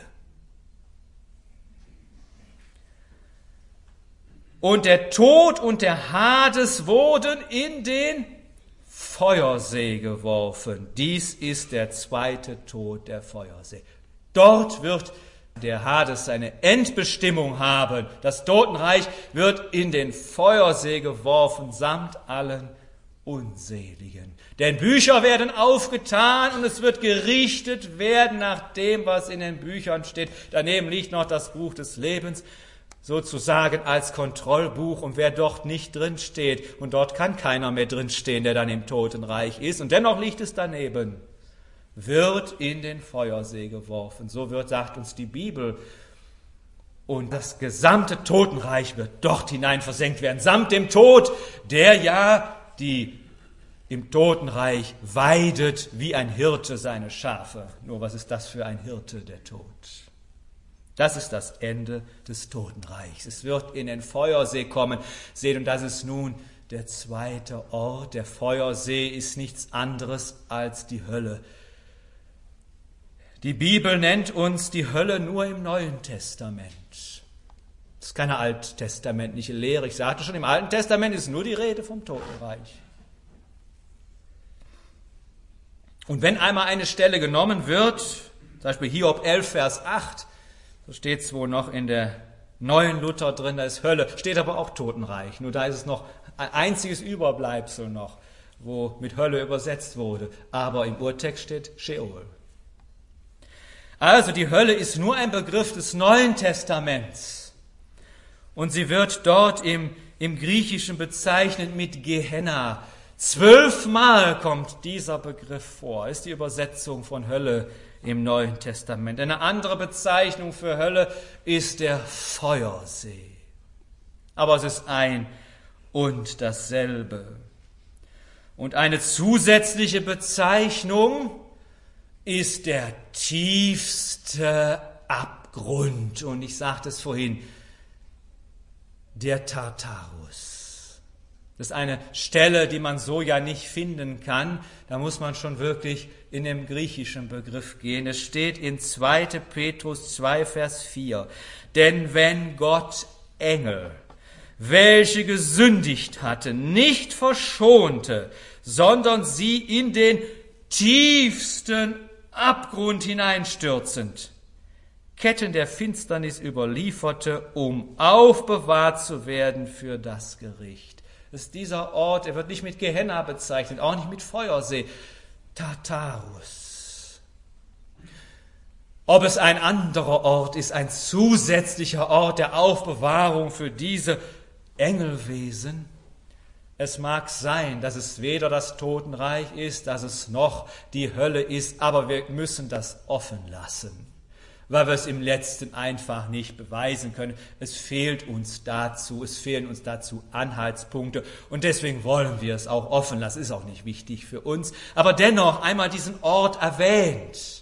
Und der Tod und der Hades wurden in den Feuersee geworfen. Dies ist der zweite Tod, der Feuersee. Dort wird der Hades seine Endbestimmung haben. Das Totenreich wird in den Feuersee geworfen, samt allen Unseligen. Denn Bücher werden aufgetan und es wird gerichtet werden nach dem, was in den Büchern steht. Daneben liegt noch das Buch des Lebens, sozusagen als Kontrollbuch. Und wer dort nicht drin steht, und dort kann keiner mehr drin stehen, der dann im Totenreich ist, und dennoch liegt es daneben, wird in den Feuersee geworfen. So wird, sagt uns die Bibel. Und das gesamte Totenreich wird dort hinein versenkt werden, samt dem Tod, der ja die im Totenreich weidet wie ein Hirte seine Schafe. Nur was ist das für ein Hirte, der Tod? Das ist das Ende des Totenreichs. Es wird in den Feuersee kommen. Seht, und das ist nun der zweite Ort. Der Feuersee ist nichts anderes als die Hölle. Die Bibel nennt uns die Hölle nur im Neuen Testament. Das ist keine alttestamentliche Lehre. Ich sagte schon, im Alten Testament ist nur die Rede vom Totenreich. Und wenn einmal eine Stelle genommen wird, zum Beispiel Hiob elf, Vers acht, so steht es wohl noch in der neuen Luther drin, da ist Hölle, steht aber auch Totenreich. Nur da ist es noch ein einziges Überbleibsel noch, wo mit Hölle übersetzt wurde. Aber im Urtext steht Scheol. Also die Hölle ist nur ein Begriff des Neuen Testaments. Und sie wird dort im, im Griechischen bezeichnet mit Gehenna. Zwölfmal kommt dieser Begriff vor, ist die Übersetzung von Hölle im Neuen Testament. Eine andere Bezeichnung für Hölle ist der Feuersee. Aber es ist ein und dasselbe. Und eine zusätzliche Bezeichnung ist der tiefste Abgrund. Und ich sagte es vorhin, der Tartarus. Das ist eine Stelle, die man so ja nicht finden kann. Da muss man schon wirklich in den griechischen Begriff gehen. Es steht in zweiter Petrus zwei, Vers vier. Denn wenn Gott Engel, welche gesündigt hatten, nicht verschonte, sondern sie in den tiefsten Abgrund hineinstürzend, Ketten der Finsternis überlieferte, um aufbewahrt zu werden für das Gericht. Das ist dieser Ort, er wird nicht mit Gehenna bezeichnet, auch nicht mit Feuersee, Tartarus. Ob es ein anderer Ort ist, ein zusätzlicher Ort der Aufbewahrung für diese Engelwesen, es mag sein, dass es weder das Totenreich ist, dass es noch die Hölle ist, aber wir müssen das offen lassen, weil wir es im Letzten einfach nicht beweisen können. Es fehlt uns dazu, es fehlen uns dazu Anhaltspunkte und deswegen wollen wir es auch offen lassen. Ist auch nicht wichtig für uns, aber dennoch einmal diesen Ort erwähnt.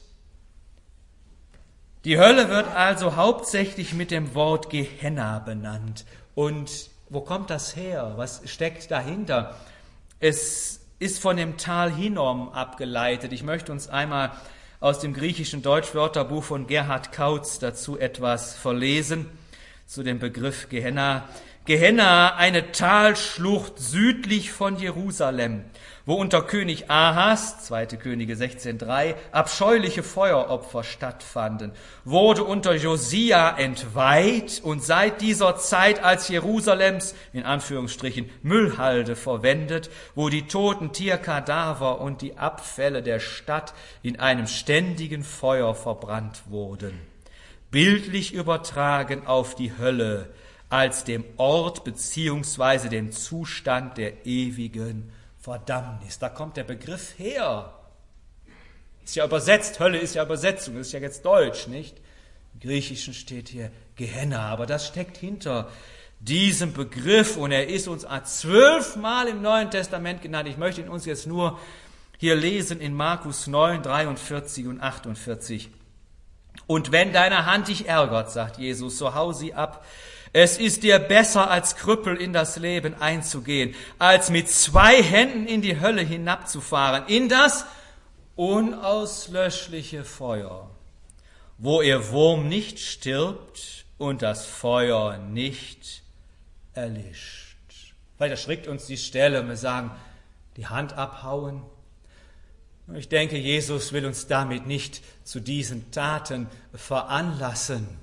Die Hölle wird also hauptsächlich mit dem Wort Gehenna benannt. Und wo kommt das her? Was steckt dahinter? Es ist von dem Tal Hinnom abgeleitet. Ich möchte uns einmal aus dem griechischen Deutschwörterbuch von Gerhard Kautz dazu etwas verlesen, zu dem Begriff Gehenna. Gehenna, eine Talschlucht südlich von Jerusalem, wo unter König Ahas, zweite Könige sechzehn drei, abscheuliche Feueropfer stattfanden, wurde unter Josia entweiht und seit dieser Zeit als Jerusalems, in Anführungsstrichen, Müllhalde verwendet, wo die toten Tierkadaver und die Abfälle der Stadt in einem ständigen Feuer verbrannt wurden. Bildlich übertragen auf die Hölle, als dem Ort beziehungsweise dem Zustand der ewigen Verdammnis. Da kommt der Begriff her. Ist ja übersetzt, Hölle ist ja Übersetzung, das ist ja jetzt Deutsch, nicht? Im Griechischen steht hier Gehenna, aber das steckt hinter diesem Begriff und er ist uns zwölfmal im Neuen Testament genannt. Ich möchte ihn uns jetzt nur hier lesen in Markus neun, dreiundvierzig und achtundvierzig. Und wenn deine Hand dich ärgert, sagt Jesus, so hau sie ab. Es ist dir besser, als Krüppel in das Leben einzugehen, als mit zwei Händen in die Hölle hinabzufahren, in das unauslöschliche Feuer, wo ihr Wurm nicht stirbt und das Feuer nicht erlischt. Vielleicht erschrickt uns die Stelle und wir sagen, die Hand abhauen. Ich denke, Jesus will uns damit nicht zu diesen Taten veranlassen.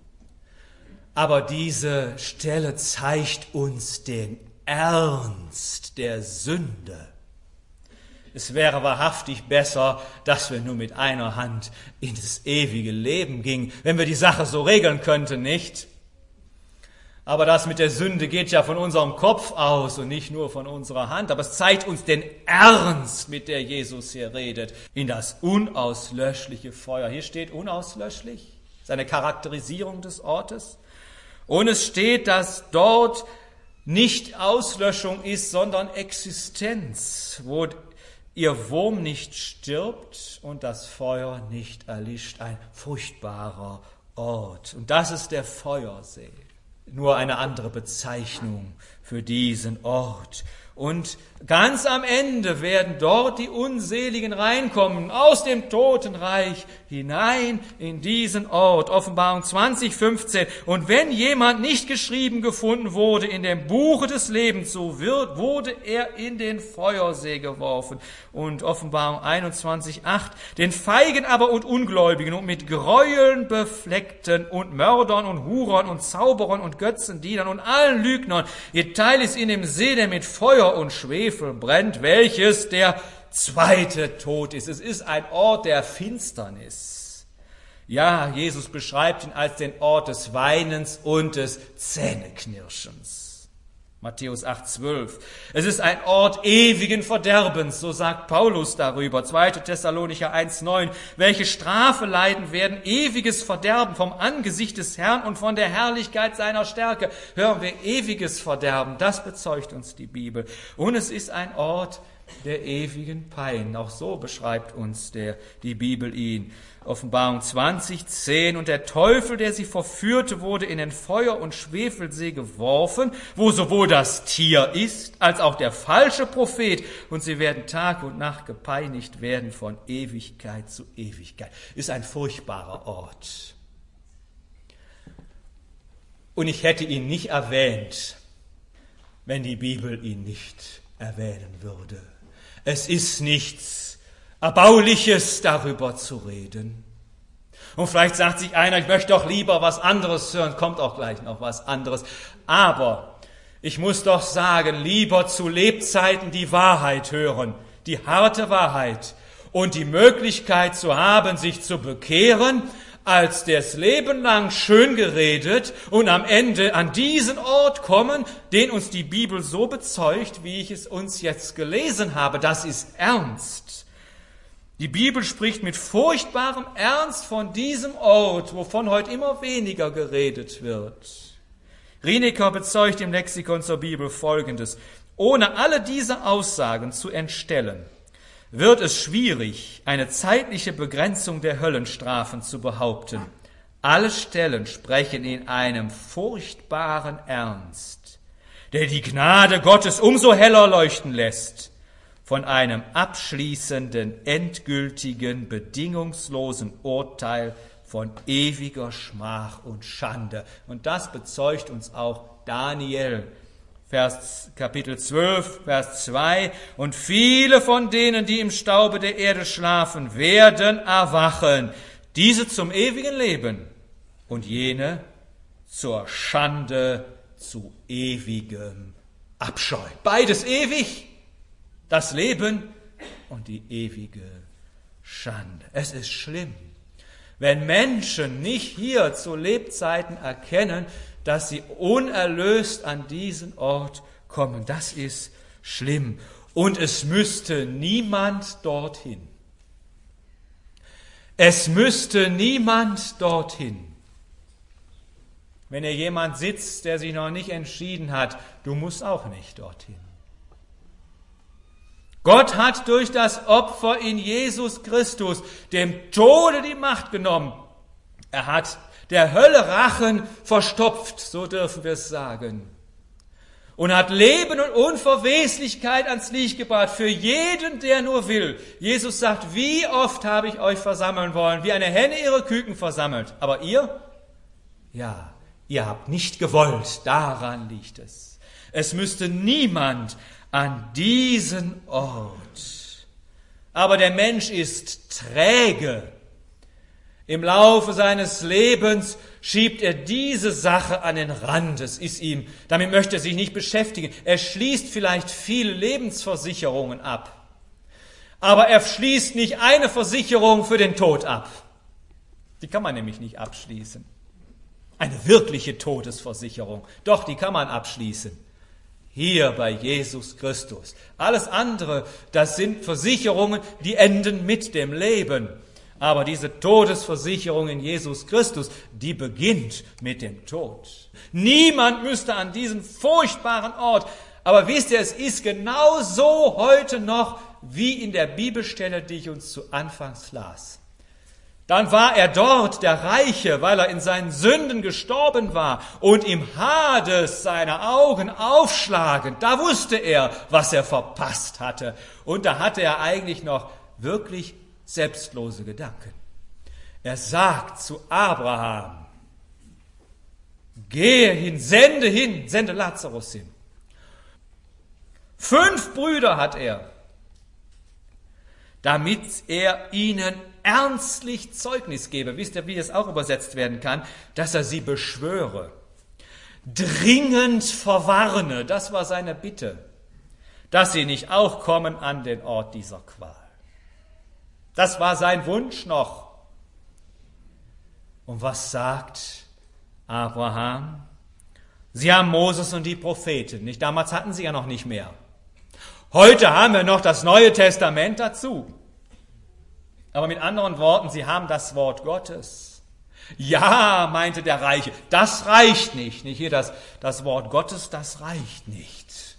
Aber diese Stelle zeigt uns den Ernst der Sünde. Es wäre wahrhaftig besser, dass wir nur mit einer Hand in das ewige Leben gingen, wenn wir die Sache so regeln könnten, nicht? Aber das mit der Sünde geht ja von unserem Kopf aus und nicht nur von unserer Hand. Aber es zeigt uns den Ernst, mit der Jesus hier redet, in das unauslöschliche Feuer. Hier steht unauslöschlich, das ist eine Charakterisierung des Ortes. Und es steht, dass dort nicht Auslöschung ist, sondern Existenz, wo ihr Wurm nicht stirbt und das Feuer nicht erlischt. Ein furchtbarer Ort. Und das ist der Feuersee. Nur eine andere Bezeichnung für diesen Ort. Und ganz am Ende werden dort die Unseligen reinkommen, aus dem Totenreich hinein in diesen Ort. Offenbarung zwanzig, fünfzehn. Und wenn jemand nicht geschrieben gefunden wurde in dem Buche des Lebens, so wird, wurde er in den Feuersee geworfen. Und Offenbarung einundzwanzig, acht. Den Feigen aber und Ungläubigen und mit Gräueln befleckten und Mördern und Hurern und Zauberern und Götzendienern und allen Lügnern, ihr Teil ist in dem See, der mit Feuer und Schwefel brennt, welches der zweite Tod ist. Es ist ein Ort der Finsternis. Ja, Jesus beschreibt ihn als den Ort des Weinens und des Zähneknirschens. Matthäus acht, zwölf. Es ist ein Ort ewigen Verderbens, so sagt Paulus darüber. zweiter Thessalonicher eins, neun. Welche Strafe leiden werden, ewiges Verderben vom Angesicht des Herrn und von der Herrlichkeit seiner Stärke. Hören wir, ewiges Verderben, das bezeugt uns die Bibel. Und es ist ein Ort der ewigen Pein. Auch so beschreibt uns der, die Bibel ihn. Offenbarung zwanzig, zehn. Und der Teufel, der sie verführte, wurde in den Feuer- und Schwefelsee geworfen, wo sowohl das Tier ist, als auch der falsche Prophet. Und sie werden Tag und Nacht gepeinigt werden von Ewigkeit zu Ewigkeit. Ist ein furchtbarer Ort. Und ich hätte ihn nicht erwähnt, wenn die Bibel ihn nicht erwähnen würde. Es ist nichts Erbauliches, darüber zu reden. Und vielleicht sagt sich einer, ich möchte doch lieber was anderes hören, kommt auch gleich noch was anderes. Aber ich muss doch sagen, lieber zu Lebzeiten die Wahrheit hören, die harte Wahrheit und die Möglichkeit zu haben, sich zu bekehren, als das Leben lang schön geredet und am Ende an diesen Ort kommen, den uns die Bibel so bezeugt, wie ich es uns jetzt gelesen habe. Das ist ernst. Die Bibel spricht mit furchtbarem Ernst von diesem Ort, wovon heute immer weniger geredet wird. Rineker bezeugt im Lexikon zur Bibel Folgendes: Ohne alle diese Aussagen zu entstellen, wird es schwierig, eine zeitliche Begrenzung der Höllenstrafen zu behaupten. Alle Stellen sprechen in einem furchtbaren Ernst, der die Gnade Gottes umso heller leuchten lässt, von einem abschließenden, endgültigen, bedingungslosen Urteil von ewiger Schmach und Schande. Und das bezeugt uns auch Daniel, Vers, Kapitel zwölf, Vers zwei. Und viele von denen, die im Staube der Erde schlafen, werden erwachen. Diese zum ewigen Leben und jene zur Schande, zu ewigem Abscheu. Beides ewig, das Leben und die ewige Schande. Es ist schlimm, wenn Menschen nicht hier zu Lebzeiten erkennen, dass sie unerlöst an diesen Ort kommen. Das ist schlimm. Und es müsste niemand dorthin. Es müsste niemand dorthin. Wenn hier jemand sitzt, der sich noch nicht entschieden hat, du musst auch nicht dorthin. Gott hat durch das Opfer in Jesus Christus dem Tode die Macht genommen. Er hat der Hölle Rachen verstopft, so dürfen wir es sagen. Und hat Leben und Unverweslichkeit ans Licht gebracht für jeden, der nur will. Jesus sagt, wie oft habe ich euch versammeln wollen, wie eine Henne ihre Küken versammelt. Aber ihr? Ja, ihr habt nicht gewollt, daran liegt es. Es müsste niemand an diesen Ort. Aber der Mensch ist träge. Im Laufe seines Lebens schiebt er diese Sache an den Rand. Es ist ihm, damit möchte er sich nicht beschäftigen. Er schließt vielleicht viele Lebensversicherungen ab. Aber er schließt nicht eine Versicherung für den Tod ab. Die kann man nämlich nicht abschließen. Eine wirkliche Todesversicherung. Doch, die kann man abschließen. Hier bei Jesus Christus. Alles andere, das sind Versicherungen, die enden mit dem Leben. Aber diese Todesversicherung in Jesus Christus, die beginnt mit dem Tod. Niemand müsste an diesen furchtbaren Ort. Aber wisst ihr, es ist genau so heute noch, wie in der Bibelstelle, die ich uns zu Anfangs las. Dann war er dort, der Reiche, weil er in seinen Sünden gestorben war und im Hades seiner Augen aufschlagen. Da wusste er, was er verpasst hatte. Und da hatte er eigentlich noch wirklich selbstlose Gedanken. Er sagt zu Abraham, gehe hin, sende hin, sende Lazarus hin. Fünf Brüder hat er, damit er ihnen ernstlich Zeugnis gebe. Wisst ihr, wie es auch übersetzt werden kann? Dass er sie beschwöre, dringend verwarne, das war seine Bitte, dass sie nicht auch kommen an den Ort dieser Qual. Das war sein Wunsch noch. Und was sagt Abraham? Sie haben Moses und die Propheten. Nicht? Damals hatten sie ja noch nicht mehr. Heute haben wir noch das Neue Testament dazu. Aber mit anderen Worten, sie haben das Wort Gottes. Ja, meinte der Reiche, das reicht nicht. Nicht hier das, das Wort Gottes, das reicht nicht.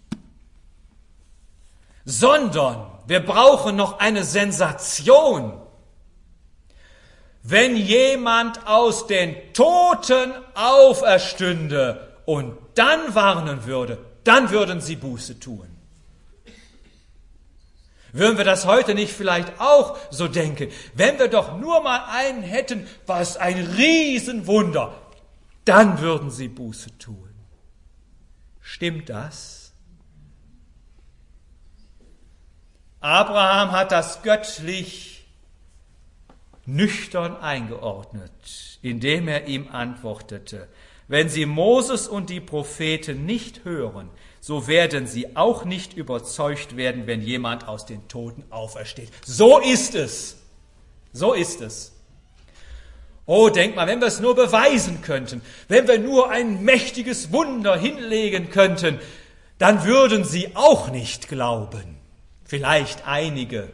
Sondern wir brauchen noch eine Sensation. Wenn jemand aus den Toten auferstünde und dann warnen würde, dann würden sie Buße tun. Würden wir das heute nicht vielleicht auch so denken? Wenn wir doch nur mal einen hätten, was ein Riesenwunder, dann würden sie Buße tun. Stimmt das? Abraham hat das göttlich nüchtern eingeordnet, indem er ihm antwortete: Wenn sie Moses und die Propheten nicht hören, so werden sie auch nicht überzeugt werden, wenn jemand aus den Toten aufersteht. So ist es. So ist es. Oh, denk mal, wenn wir es nur beweisen könnten, wenn wir nur ein mächtiges Wunder hinlegen könnten, dann würden sie auch nicht glauben. Vielleicht einige.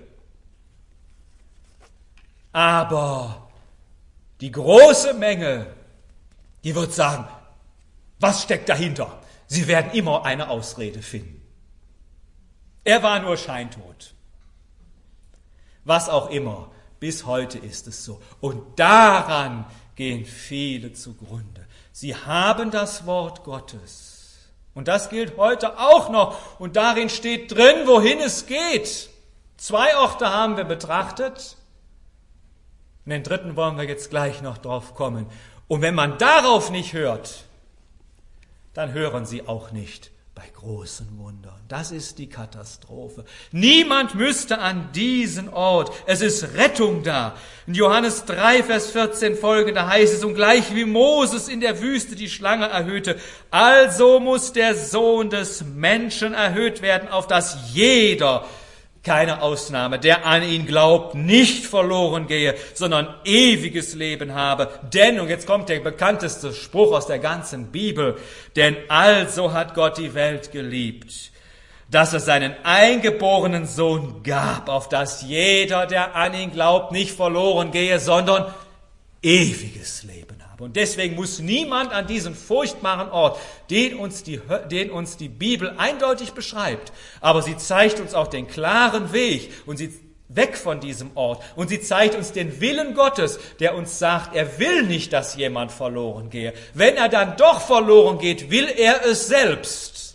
Aber die große Menge, die wird sagen, was steckt dahinter? Sie werden immer eine Ausrede finden. Er war nur scheintot. Was auch immer, bis heute ist es so. Und daran gehen viele zugrunde. Sie haben das Wort Gottes. Und das gilt heute auch noch. Und darin steht drin, wohin es geht. Zwei Orte haben wir betrachtet. Und den dritten wollen wir jetzt gleich noch drauf kommen. Und wenn man darauf nicht hört, dann hören sie auch nicht bei großen Wundern. Das ist die Katastrophe. Niemand müsste an diesen Ort. Es ist Rettung da. In Johannes drei, Vers vierzehn folgende heißt es: Und gleich wie Moses in der Wüste die Schlange erhöhte, also muss der Sohn des Menschen erhöht werden, auf dass jeder, keine Ausnahme, der an ihn glaubt, nicht verloren gehe, sondern ewiges Leben habe. Denn, und jetzt kommt der bekannteste Spruch aus der ganzen Bibel, denn also hat Gott die Welt geliebt, dass er seinen eingeborenen Sohn gab, auf dass jeder, der an ihn glaubt, nicht verloren gehe, sondern ewiges Leben habe. Und deswegen muss niemand an diesen furchtbaren Ort, den uns die, den uns die Bibel eindeutig beschreibt, aber sie zeigt uns auch den klaren Weg und sie weg von diesem Ort und sie zeigt uns den Willen Gottes, der uns sagt, er will nicht, dass jemand verloren gehe. Wenn er dann doch verloren geht, will er es selbst.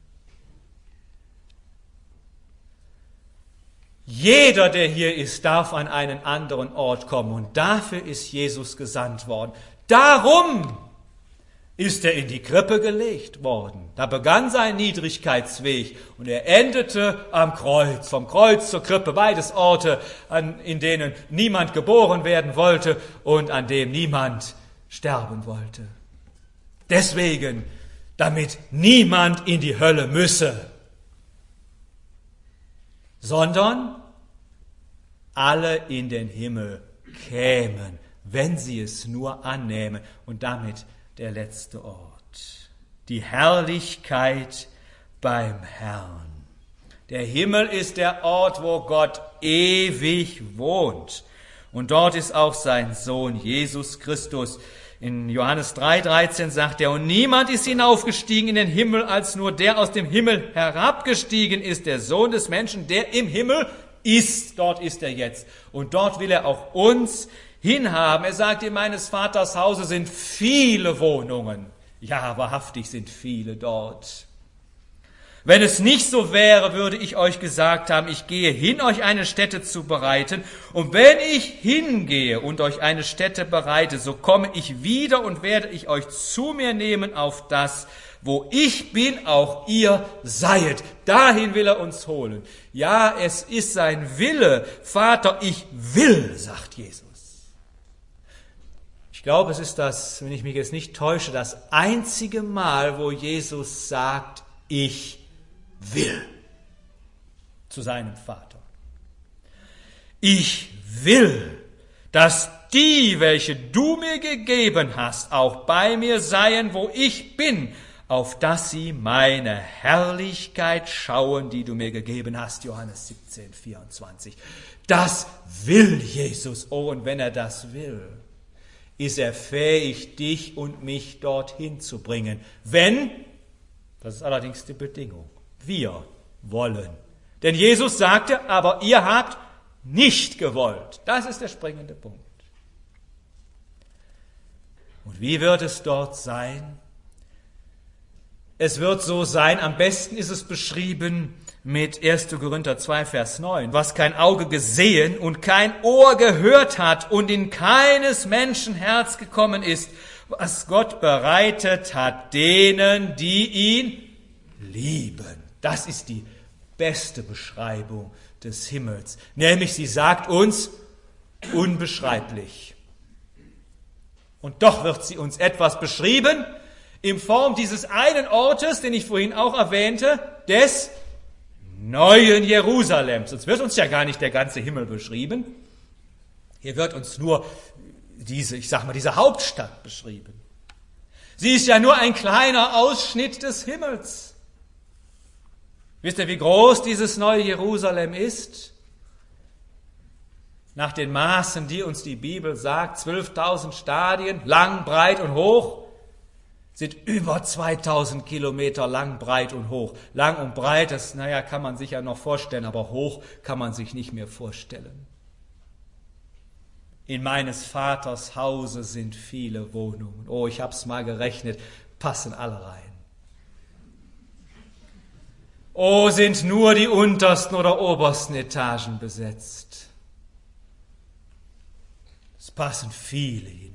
Jeder, der hier ist, darf an einen anderen Ort kommen und dafür ist Jesus gesandt worden. Darum ist er in die Krippe gelegt worden. Da begann sein Niedrigkeitsweg und er endete am Kreuz. Vom Kreuz zur Krippe, beides Orte, an, in denen niemand geboren werden wollte und an dem niemand sterben wollte. Deswegen, damit niemand in die Hölle müsse, sondern alle in den Himmel kämen, wenn sie es nur annehmen. Und damit der letzte Ort. Die Herrlichkeit beim Herrn. Der Himmel ist der Ort, wo Gott ewig wohnt. Und dort ist auch sein Sohn Jesus Christus. In Johannes drei, dreizehn sagt er: Und niemand ist hinaufgestiegen in den Himmel, als nur der aus dem Himmel herabgestiegen ist, der Sohn des Menschen, der im Himmel ist. Dort ist er jetzt. Und dort will er auch uns hinhaben. Er sagt, in meines Vaters Hause sind viele Wohnungen. Ja, wahrhaftig sind viele dort. Wenn es nicht so wäre, würde ich euch gesagt haben, ich gehe hin, euch eine Stätte zu bereiten. Und wenn ich hingehe und euch eine Stätte bereite, so komme ich wieder und werde ich euch zu mir nehmen, auf das, wo ich bin, auch ihr seiet. Dahin will er uns holen. Ja, es ist sein Wille. Vater, ich will, sagt Jesus. Ich glaube, es ist das, wenn ich mich jetzt nicht täusche, das einzige Mal, wo Jesus sagt, ich will, zu seinem Vater. Ich will, dass die, welche du mir gegeben hast, auch bei mir seien, wo ich bin, auf dass sie meine Herrlichkeit schauen, die du mir gegeben hast. Johannes siebzehn, vierundzwanzig. Das will Jesus. Oh, und wenn er das will, ist er fähig, dich und mich dorthin zu bringen. Wenn, das ist allerdings die Bedingung, wir wollen. Denn Jesus sagte, aber ihr habt nicht gewollt. Das ist der springende Punkt. Und wie wird es dort sein? Es wird so sein, am besten ist es beschrieben mit erster Korinther zwei, Vers neun. Was kein Auge gesehen und kein Ohr gehört hat und in keines Menschen Herz gekommen ist, was Gott bereitet hat, denen, die ihn lieben. Das ist die beste Beschreibung des Himmels. Nämlich, sie sagt uns, unbeschreiblich. Und doch wird sie uns etwas beschrieben, in Form dieses einen Ortes, den ich vorhin auch erwähnte, des neuen Jerusalems. Sonst wird uns ja gar nicht der ganze Himmel beschrieben. Hier wird uns nur diese, ich sag mal, diese Hauptstadt beschrieben. Sie ist ja nur ein kleiner Ausschnitt des Himmels. Wisst ihr, wie groß dieses neue Jerusalem ist? Nach den Maßen, die uns die Bibel sagt, zwölftausend Stadien, lang, breit und hoch, sind über zweitausend Kilometer lang, breit und hoch. Lang und breit, das, naja, kann man sich ja noch vorstellen, aber hoch kann man sich nicht mehr vorstellen. In meines Vaters Hause sind viele Wohnungen. Oh, ich hab's mal gerechnet, passen alle rein. Oh, sind nur die untersten oder obersten Etagen besetzt. Es passen viele hinein.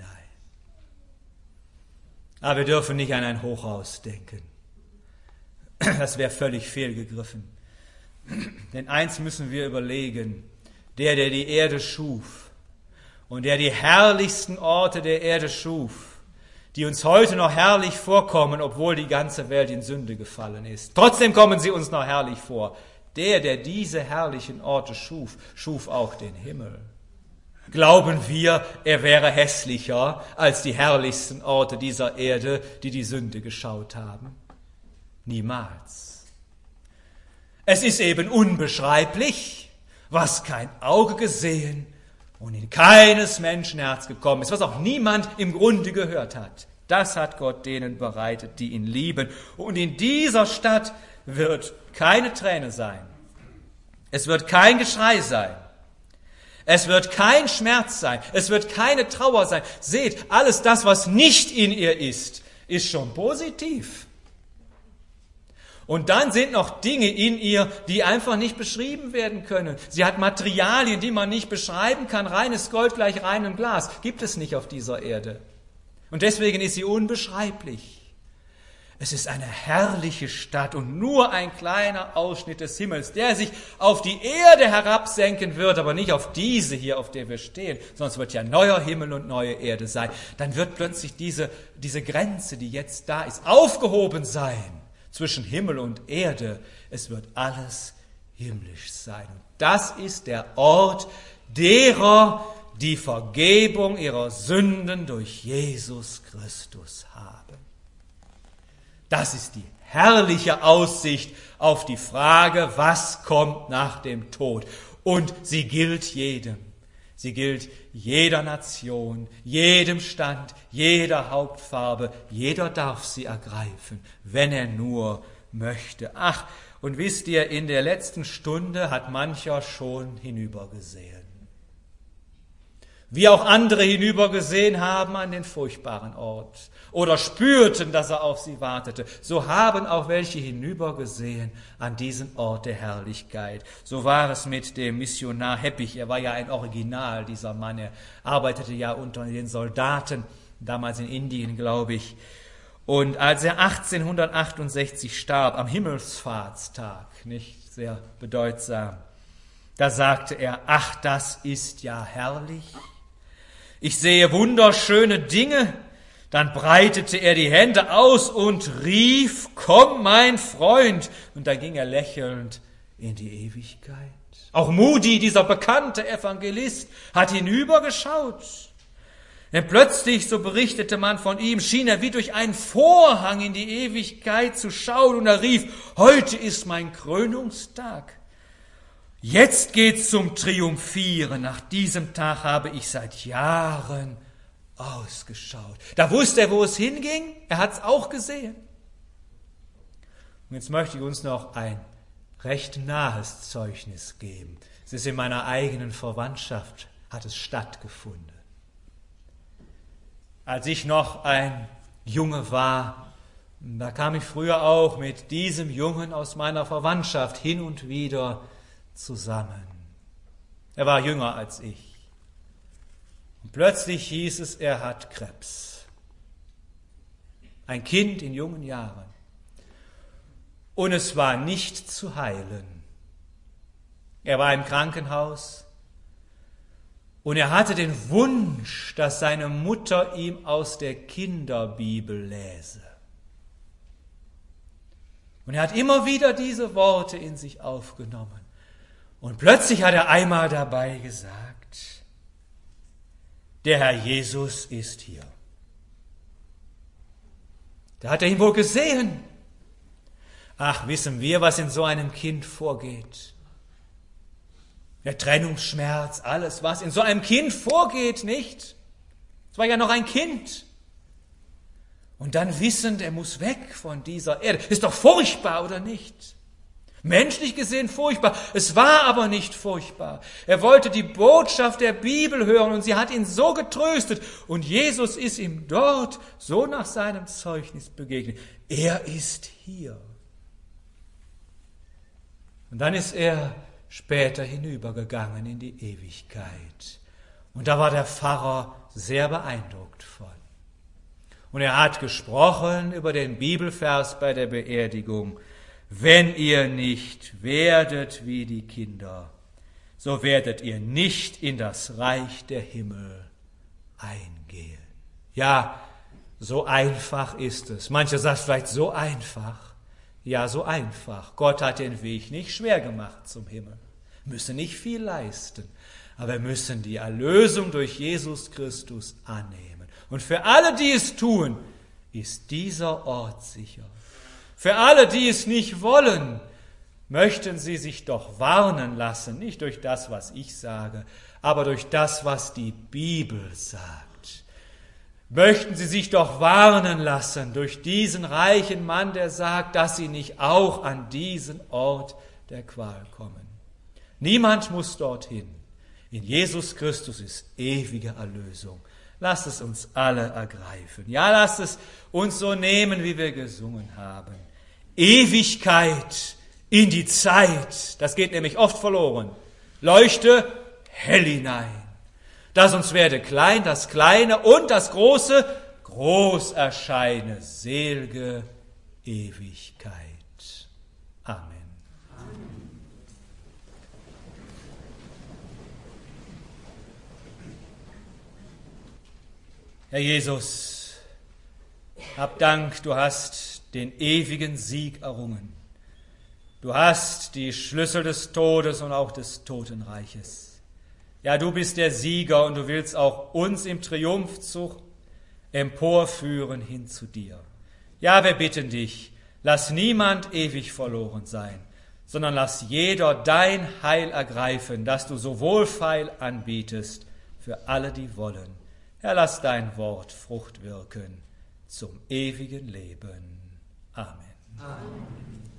Aber wir dürfen nicht an ein Hochhaus denken. Das wäre völlig fehlgegriffen. Denn eins müssen wir überlegen, der, der die Erde schuf und der die herrlichsten Orte der Erde schuf, die uns heute noch herrlich vorkommen, obwohl die ganze Welt in Sünde gefallen ist. Trotzdem kommen sie uns noch herrlich vor. Der, der diese herrlichen Orte schuf, schuf auch den Himmel. Glauben wir, er wäre hässlicher als die herrlichsten Orte dieser Erde, die die Sünde geschaut haben? Niemals. Es ist eben unbeschreiblich, was kein Auge gesehen und in keines Menschenherz gekommen ist, was auch niemand im Grunde gehört hat. Das hat Gott denen bereitet, die ihn lieben. Und in dieser Stadt wird keine Träne sein. Es wird kein Geschrei sein. Es wird kein Schmerz sein. Es wird keine Trauer sein. Seht, alles das, was nicht in ihr ist, ist schon positiv. Und dann sind noch Dinge in ihr, die einfach nicht beschrieben werden können. Sie hat Materialien, die man nicht beschreiben kann. Reines Gold gleich reinem Glas. Gibt es nicht auf dieser Erde. Und deswegen ist sie unbeschreiblich. Es ist eine herrliche Stadt und nur ein kleiner Ausschnitt des Himmels, der sich auf die Erde herabsenken wird, aber nicht auf diese hier, auf der wir stehen, sondern es wird ja neuer Himmel und neue Erde sein. Dann wird plötzlich diese, diese Grenze, die jetzt da ist, aufgehoben sein zwischen Himmel und Erde. Es wird alles himmlisch sein. Und das ist der Ort derer, die Vergebung ihrer Sünden durch Jesus Christus haben. Das ist die herrliche Aussicht auf die Frage, was kommt nach dem Tod. Und sie gilt jedem. Sie gilt jeder Nation, jedem Stand, jeder Hauptfarbe. Jeder darf sie ergreifen, wenn er nur möchte. Ach, und wisst ihr, in der letzten Stunde hat mancher schon hinübergesehen. Wie auch andere hinübergesehen haben an den furchtbaren Ort oder spürten, dass er auf sie wartete, so haben auch welche hinübergesehen an diesen Ort der Herrlichkeit. So war es mit dem Missionar Heppich. Er war ja ein Original, dieser Mann. Er arbeitete ja unter den Soldaten, damals in Indien, glaube ich. Und als er achtzehnhundertachtundsechzig starb, am Himmelfahrtstag, nicht sehr bedeutsam, da sagte er, ach, das ist ja herrlich. Ich sehe wunderschöne Dinge. Dann breitete er die Hände aus und rief, komm, mein Freund. Und dann ging er lächelnd in die Ewigkeit. Auch Moody, dieser bekannte Evangelist, hat hinübergeschaut Denn plötzlich, so berichtete man von ihm, schien er wie durch einen Vorhang in die Ewigkeit zu schauen und er rief, heute ist mein Krönungstag. Jetzt geht's zum Triumphieren. Nach diesem Tag habe ich seit Jahren ausgeschaut. Da wusste er, wo es hinging. Er hat's auch gesehen. Und jetzt möchte ich uns noch ein recht nahes Zeugnis geben. Es ist in meiner eigenen Verwandtschaft, hat es stattgefunden. Als ich noch ein Junge war, da kam ich früher auch mit diesem Jungen aus meiner Verwandtschaft hin und wieder zusammen. Er war jünger als ich. Und plötzlich hieß es, er hat Krebs. Ein Kind in jungen Jahren. Und es war nicht zu heilen. Er war im Krankenhaus. Und er hatte den Wunsch, dass seine Mutter ihm aus der Kinderbibel läse. Und er hat immer wieder diese Worte in sich aufgenommen. Und plötzlich hat er einmal dabei gesagt, der Herr Jesus ist hier. Da hat er ihn wohl gesehen. Ach, wissen wir, was in so einem Kind vorgeht. Der Trennungsschmerz, alles, was in so einem Kind vorgeht, nicht? Es war ja noch ein Kind. Und dann wissend, er muss weg von dieser Erde. Ist doch furchtbar, oder nicht? Menschlich gesehen furchtbar. Es war aber nicht furchtbar. Er wollte die Botschaft der Bibel hören und sie hat ihn so getröstet. Und Jesus ist ihm dort so nach seinem Zeugnis begegnet. Er ist hier. Und dann ist er später hinübergegangen in die Ewigkeit. Und da war der Pfarrer sehr beeindruckt von. Und er hat gesprochen über den Bibelvers bei der Beerdigung. Wenn ihr nicht werdet wie die Kinder, so werdet ihr nicht in das Reich der Himmel eingehen. Ja, so einfach ist es. Mancher sagt vielleicht so einfach. Ja, so einfach. Gott hat den Weg nicht schwer gemacht zum Himmel. Wir müssen nicht viel leisten, aber wir müssen die Erlösung durch Jesus Christus annehmen. Und für alle, die es tun, ist dieser Ort sicher. Für alle, die es nicht wollen, möchten sie sich doch warnen lassen, nicht durch das, was ich sage, aber durch das, was die Bibel sagt. Möchten sie sich doch warnen lassen durch diesen reichen Mann, der sagt, dass sie nicht auch an diesen Ort der Qual kommen. Niemand muss dorthin. In Jesus Christus ist ewige Erlösung. Lasst es uns alle ergreifen. Ja, lasst es uns so nehmen, wie wir gesungen haben. Ewigkeit in die Zeit, das geht nämlich oft verloren. Leuchte hell hinein. Dass uns werde klein, das Kleine und das Große groß erscheine, sel'ge Ewigkeit. Amen. Herr Jesus, hab Dank, du hast den ewigen Sieg errungen. Du hast die Schlüssel des Todes und auch des Totenreiches. Ja, du bist der Sieger und du willst auch uns im Triumphzug emporführen hin zu dir. Ja, wir bitten dich, lass niemand ewig verloren sein, sondern lass jeder dein Heil ergreifen, das du so wohlfeil anbietest für alle, die wollen. Herr, lass dein Wort Frucht wirken zum ewigen Leben. Amen. Amen.